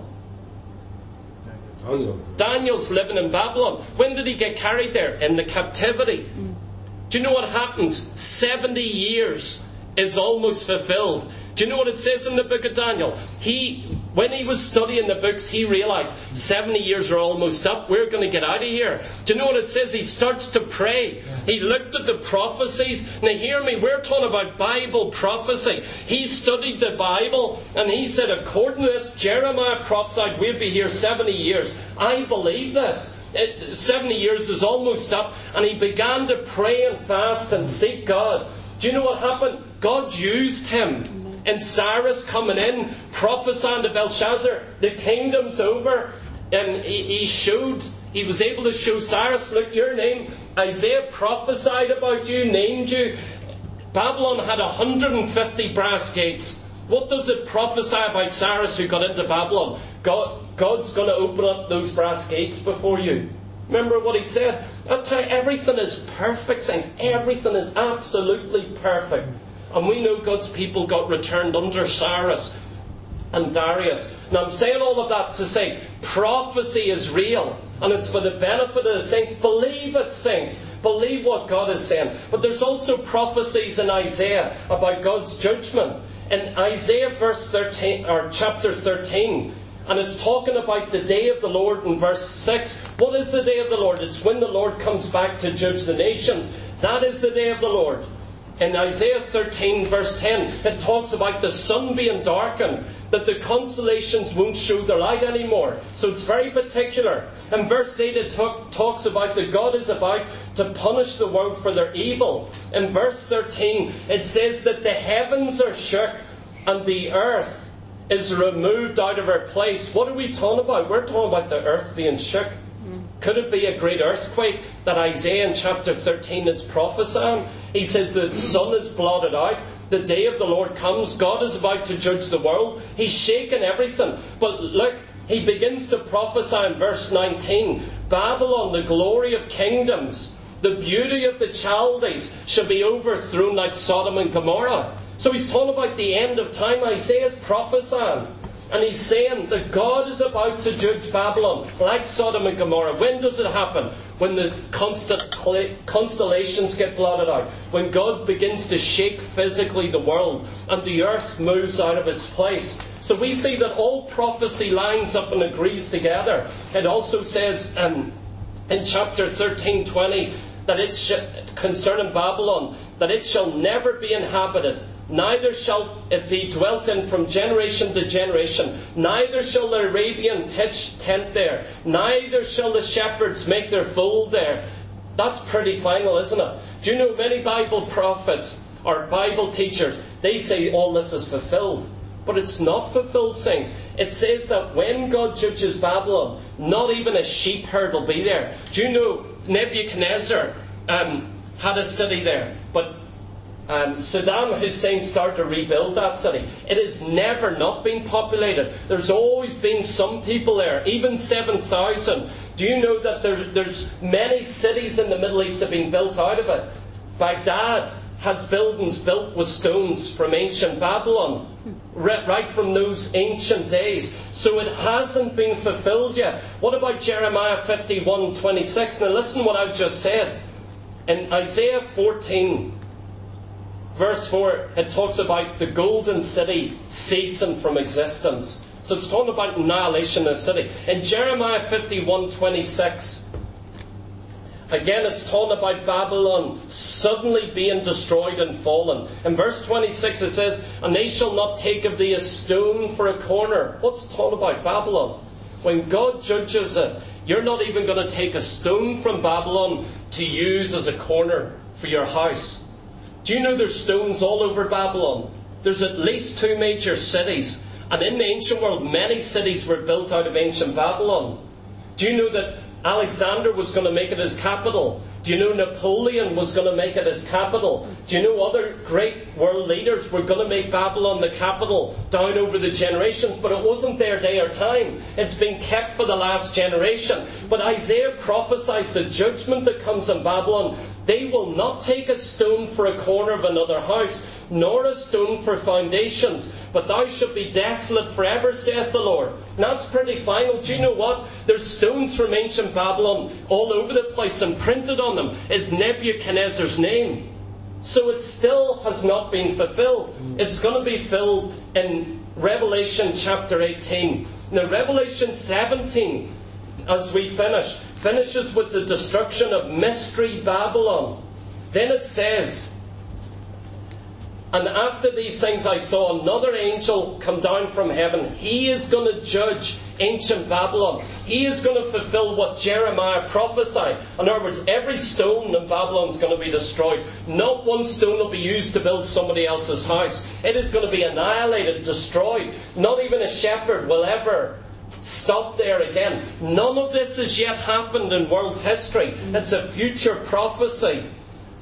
Daniel. Daniel's living in Babylon. When did he get carried there? In the captivity. Mm. Do you know what happens? seventy years is almost fulfilled. Do you know what it says in the book of Daniel? He, when he was studying the books, he realized seventy years are almost up. We're going to get out of here. Do you know what it says? He starts to pray. He looked at the prophecies. Now hear me, we're talking about Bible prophecy. He studied the Bible and he said, according to this, Jeremiah prophesied we'd be here seventy years. I believe this. It, seventy years is almost up. And he began to pray and fast and seek God. Do you know what happened? God used him. And Cyrus coming in, prophesying to Belshazzar, the kingdom's over. And he, he showed, he was able to show Cyrus, look, your name, Isaiah prophesied about you, named you. Babylon had one hundred fifty brass gates. What does it prophesy about Cyrus who got into Babylon? God, God's going to open up those brass gates before you. Remember what he said? I'll tell you, everything is perfect, saints. Everything is absolutely perfect. And we know God's people got returned under Cyrus and Darius. Now I'm saying all of that to say prophecy is real. And it's for the benefit of the saints. Believe it, saints. Believe what God is saying. But there's also prophecies in Isaiah about God's judgment. In Isaiah verse thirteen, or chapter thirteen, and it's talking about the day of the Lord in verse six. What is the day of the Lord? It's when the Lord comes back to judge the nations. That is the day of the Lord. In Isaiah thirteen verse ten, it talks about the sun being darkened, that the constellations won't show their light anymore. So it's very particular. In verse eight it talk, talks about that God is about to punish the world for their evil. In verse thirteen it says that the heavens are shook and the earth is removed out of her place. What are we talking about? We're talking about the earth being shook. Could it be a great earthquake that Isaiah in chapter thirteen is prophesying? He says the sun is blotted out. The day of the Lord comes. God is about to judge the world. He's shaking everything. But look, he begins to prophesy in verse nineteen. Babylon, the glory of kingdoms, the beauty of the Chaldees, shall be overthrown like Sodom and Gomorrah. So he's talking about the end of time. Isaiah's prophesying. And he's saying that God is about to judge Babylon like Sodom and Gomorrah. When does it happen? When the constellations get blotted out. When God begins to shake physically the world and the earth moves out of its place. So we see that all prophecy lines up and agrees together. It also says um, in chapter thirteen twenty that it sh- concerning Babylon, that it shall never be inhabited. Neither shall it be dwelt in from generation to generation. Neither shall the Arabian pitch tent there. Neither shall the shepherds make their fold there. That's pretty final, isn't it? Do you know many Bible prophets or Bible teachers, they say all this is fulfilled. But it's not fulfilled, saints. It says that when God judges Babylon, not even a sheep herd will be there. Do you know Nebuchadnezzar um, had a city there, but Um, Saddam Hussein started to rebuild that city. It has never not been populated. There's always been some people there, even seven thousand. Do you know that there, there's many cities in the Middle East that have been built out of it? Baghdad has buildings built with stones from ancient Babylon, right from those ancient days. So it hasn't been fulfilled yet. What about Jeremiah fifty-one twenty-six? Now listen to what I've just said. In Isaiah fourteen, verse four, it talks about the golden city ceasing from existence. So it's talking about annihilation of the city. In Jeremiah fifty-one twenty-six, again it's talking about Babylon suddenly being destroyed and fallen. In verse twenty-six it says, and they shall not take of thee a stone for a corner. What's it talking about? Babylon. When God judges it, you're not even going to take a stone from Babylon to use as a corner for your house. Do you know there's stones all over Babylon? There's at least two major cities. And in the ancient world, many cities were built out of ancient Babylon. Do you know that Alexander was going to make it his capital? Do you know Napoleon was going to make it his capital? Do you know other great world leaders were going to make Babylon the capital down over the generations? But it wasn't their day or time. It's been kept for the last generation. But Isaiah prophesies the judgment that comes on Babylon. They will not take a stone for a corner of another house, nor a stone for foundations, but thou shalt be desolate forever, saith the Lord. And that's pretty final. Do you know what? There's stones from ancient Babylon all over the place, and printed on them is Nebuchadnezzar's name. So it still has not been fulfilled. It's going to be filled in Revelation chapter eighteen. Now Revelation seventeen, as we finish, finishes with the destruction of Mystery Babylon. Then it says, and after these things I saw another angel come down from heaven. He is going to judge ancient Babylon. He is going to fulfill what Jeremiah prophesied. In other words, every stone in Babylon is going to be destroyed. Not one stone will be used to build somebody else's house. It is going to be annihilated, destroyed. Not even a shepherd will ever stop there again. None of this has yet happened in world history. It's a future prophecy.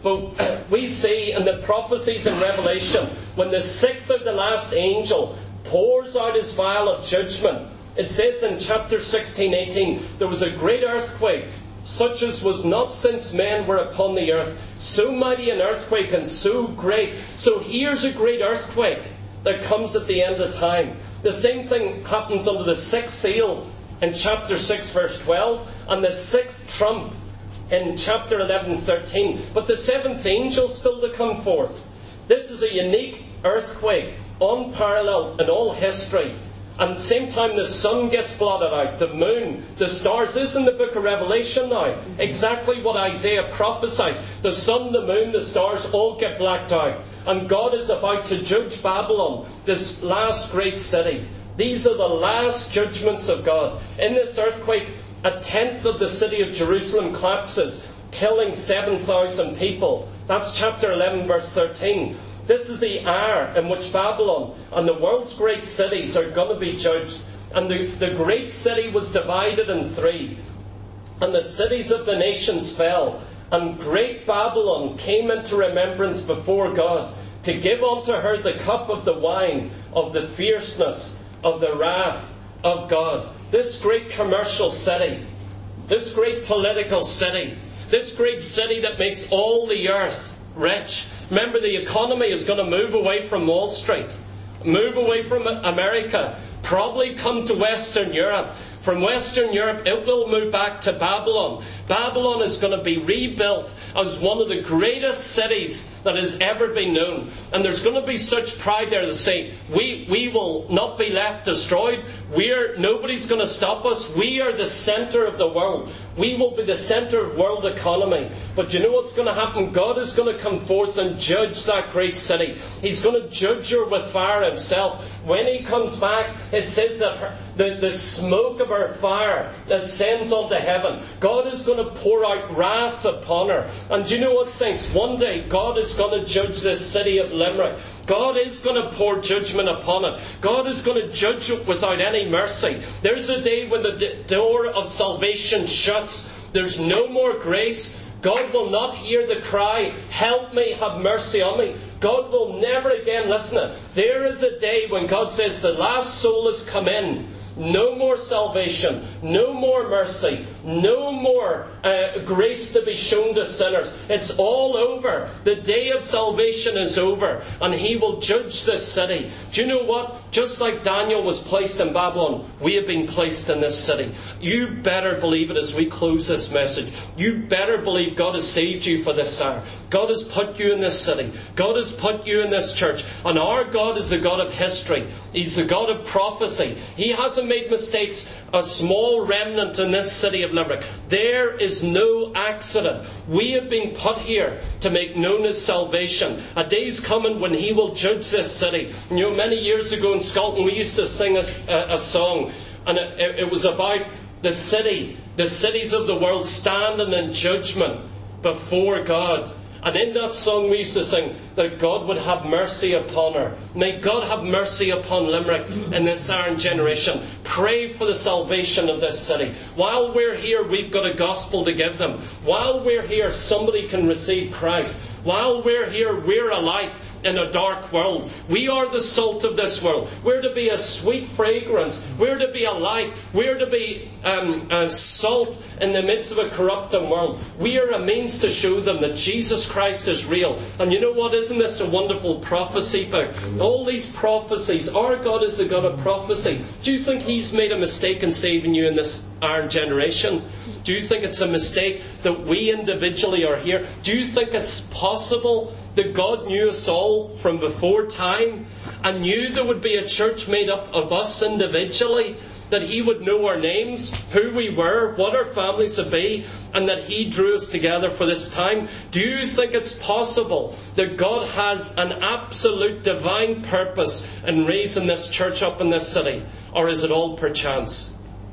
But we see in the prophecies in Revelation, when the sixth or the last angel pours out his vial of judgment, it says in chapter sixteen, eighteen, there was a great earthquake, such as was not since men were upon the earth. So mighty an earthquake and so great. So here's a great earthquake that comes at the end of time. The same thing happens under the sixth seal in chapter six, verse twelve, and the sixth trump in chapter eleven, thirteen. But the seventh angel still to come forth. This is a unique earthquake, unparalleled in all history. And at the same time the sun gets blotted out, the moon, the stars. This is in the book of Revelation now. Exactly what Isaiah prophesies. The sun, the moon, the stars all get blacked out. And God is about to judge Babylon, this last great city. These are the last judgments of God. In this earthquake, a tenth of the city of Jerusalem collapses, killing seven thousand people. That's chapter eleven, verse thirteen. This is the hour in which Babylon and the world's great cities are going to be judged. And the, the great city was divided in three. And the cities of the nations fell. And great Babylon came into remembrance before God, to give unto her the cup of the wine of the fierceness of the wrath of God. This great commercial city, this great political city, this great city that makes all the earth rich. Remember, the economy is going to move away from Wall Street, move away from America, probably come to Western Europe. From Western Europe, it will move back to Babylon. Babylon is going to be rebuilt as one of the greatest cities that has ever been known. And there's going to be such pride there to say, we, we will not be left destroyed. We're, nobody's going to stop us. We are the centre of the world. We will be the centre of world economy. But you know what's going to happen? God is going to come forth and judge that great city. He's going to judge her with fire himself. When he comes back, it says that her, the, the smoke of her fire ascends unto heaven. God is going to pour out wrath upon her. And do you know what, saints? One day God is going to judge this city of Limerick. God is going to pour judgment upon it. God is going to judge it without any mercy. There's a day when the d- door of salvation shuts. There's no more grace. God will not hear the cry, help me, have mercy on me. God will never again listen to it. There is a day when God says the last soul has come in. No more salvation, no more mercy, no more uh, grace to be shown to sinners. It's all over. The day of salvation is over, and he will judge this city. Do you know what? Just like Daniel was placed in Babylon, we have been placed in this city. You better believe it as we close this message. You better believe God has saved you for this hour. God has put you in this city. God has put you in this church. And our God is the God of history. He's the God of prophecy. He hasn't made mistakes. A small remnant in this city of Limerick. There is no accident. We have been put here to make known his salvation. A day's coming when he will judge this city. You know, many years ago in Scotland we used to sing a, a, a song, and it, it was about the city, the cities of the world standing in judgment before God. And in that song we used to sing that God would have mercy upon her. May God have mercy upon Limerick in this iron generation. Pray for the salvation of this city. While we're here, we've got a gospel to give them. While we're here, somebody can receive Christ. While we're here, we're a light in a dark world. We are the salt of this world. We're to be a sweet fragrance. We're to be a light. We're to be um, a salt in the midst of a corrupting world. We are a means to show them that Jesus Christ is real. And you know what? Isn't this a wonderful prophecy book? All these prophecies. Our God is the God of prophecy. Do you think he's made a mistake in saving you in this iron generation? Do you think it's a mistake that we individually are here? Do you think it's possible that God knew us all from before time and knew there would be a church made up of us individually? That he would know our names, who we were, what our families would be, and that he drew us together for this time? Do you think it's possible that God has an absolute divine purpose in raising this church up in this city? Or is it all perchance?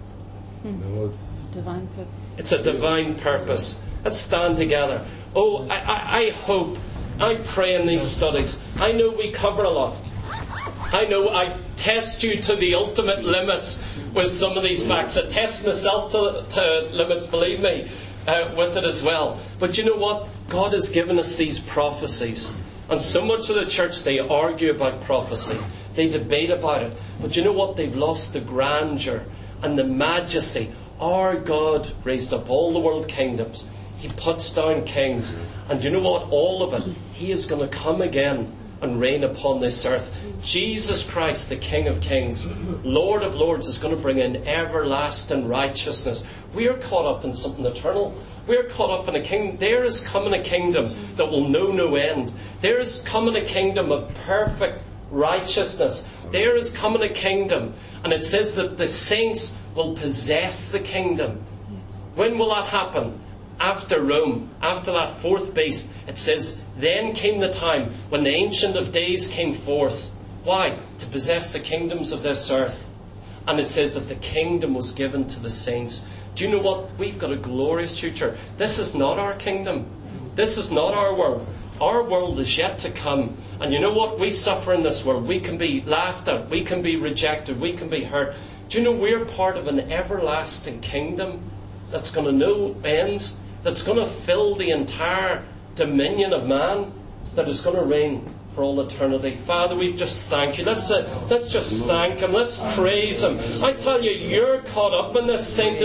No, it's divine purpose. It's a divine purpose. Let's stand together. Oh, I, I, I hope, I pray in these studies. I know we cover a lot. I know I test you to the ultimate limits with some of these facts. I test myself to, to limits, believe me. uh, with it as well. But you know what? God has given us these prophecies. And so much of the church, they argue about prophecy. They debate about it. But you know what? They've lost the grandeur and the majesty. Our God raised up all the world kingdoms. He puts down kings. And you know what? All of it, He is going to come again and reign upon this earth. Jesus Christ, the King of Kings, Lord of Lords, is going to bring in everlasting righteousness. We are caught up in something eternal. We are caught up in a kingdom. There is coming a kingdom that will know no end. There is coming a kingdom of perfect righteousness. There is coming a kingdom. And it says that the saints will possess the kingdom. When will that happen? After Rome, after that fourth beast, it says, then came the time when the Ancient of Days came forth. Why? To possess the kingdoms of this earth. And it says that the kingdom was given to the saints. Do you know what? We've got a glorious future. This is not our kingdom. This is not our world. Our world is yet to come. And you know what? We suffer in this world. We can be laughed at. We can be rejected. We can be hurt. Do you know we're part of an everlasting kingdom that's going to know ends? That's going to fill the entire dominion of man, that is going to reign for all eternity. Father, we just thank You. Let's, uh, let's just thank Him. Let's praise Him. I tell you, you're caught up in this, Saint.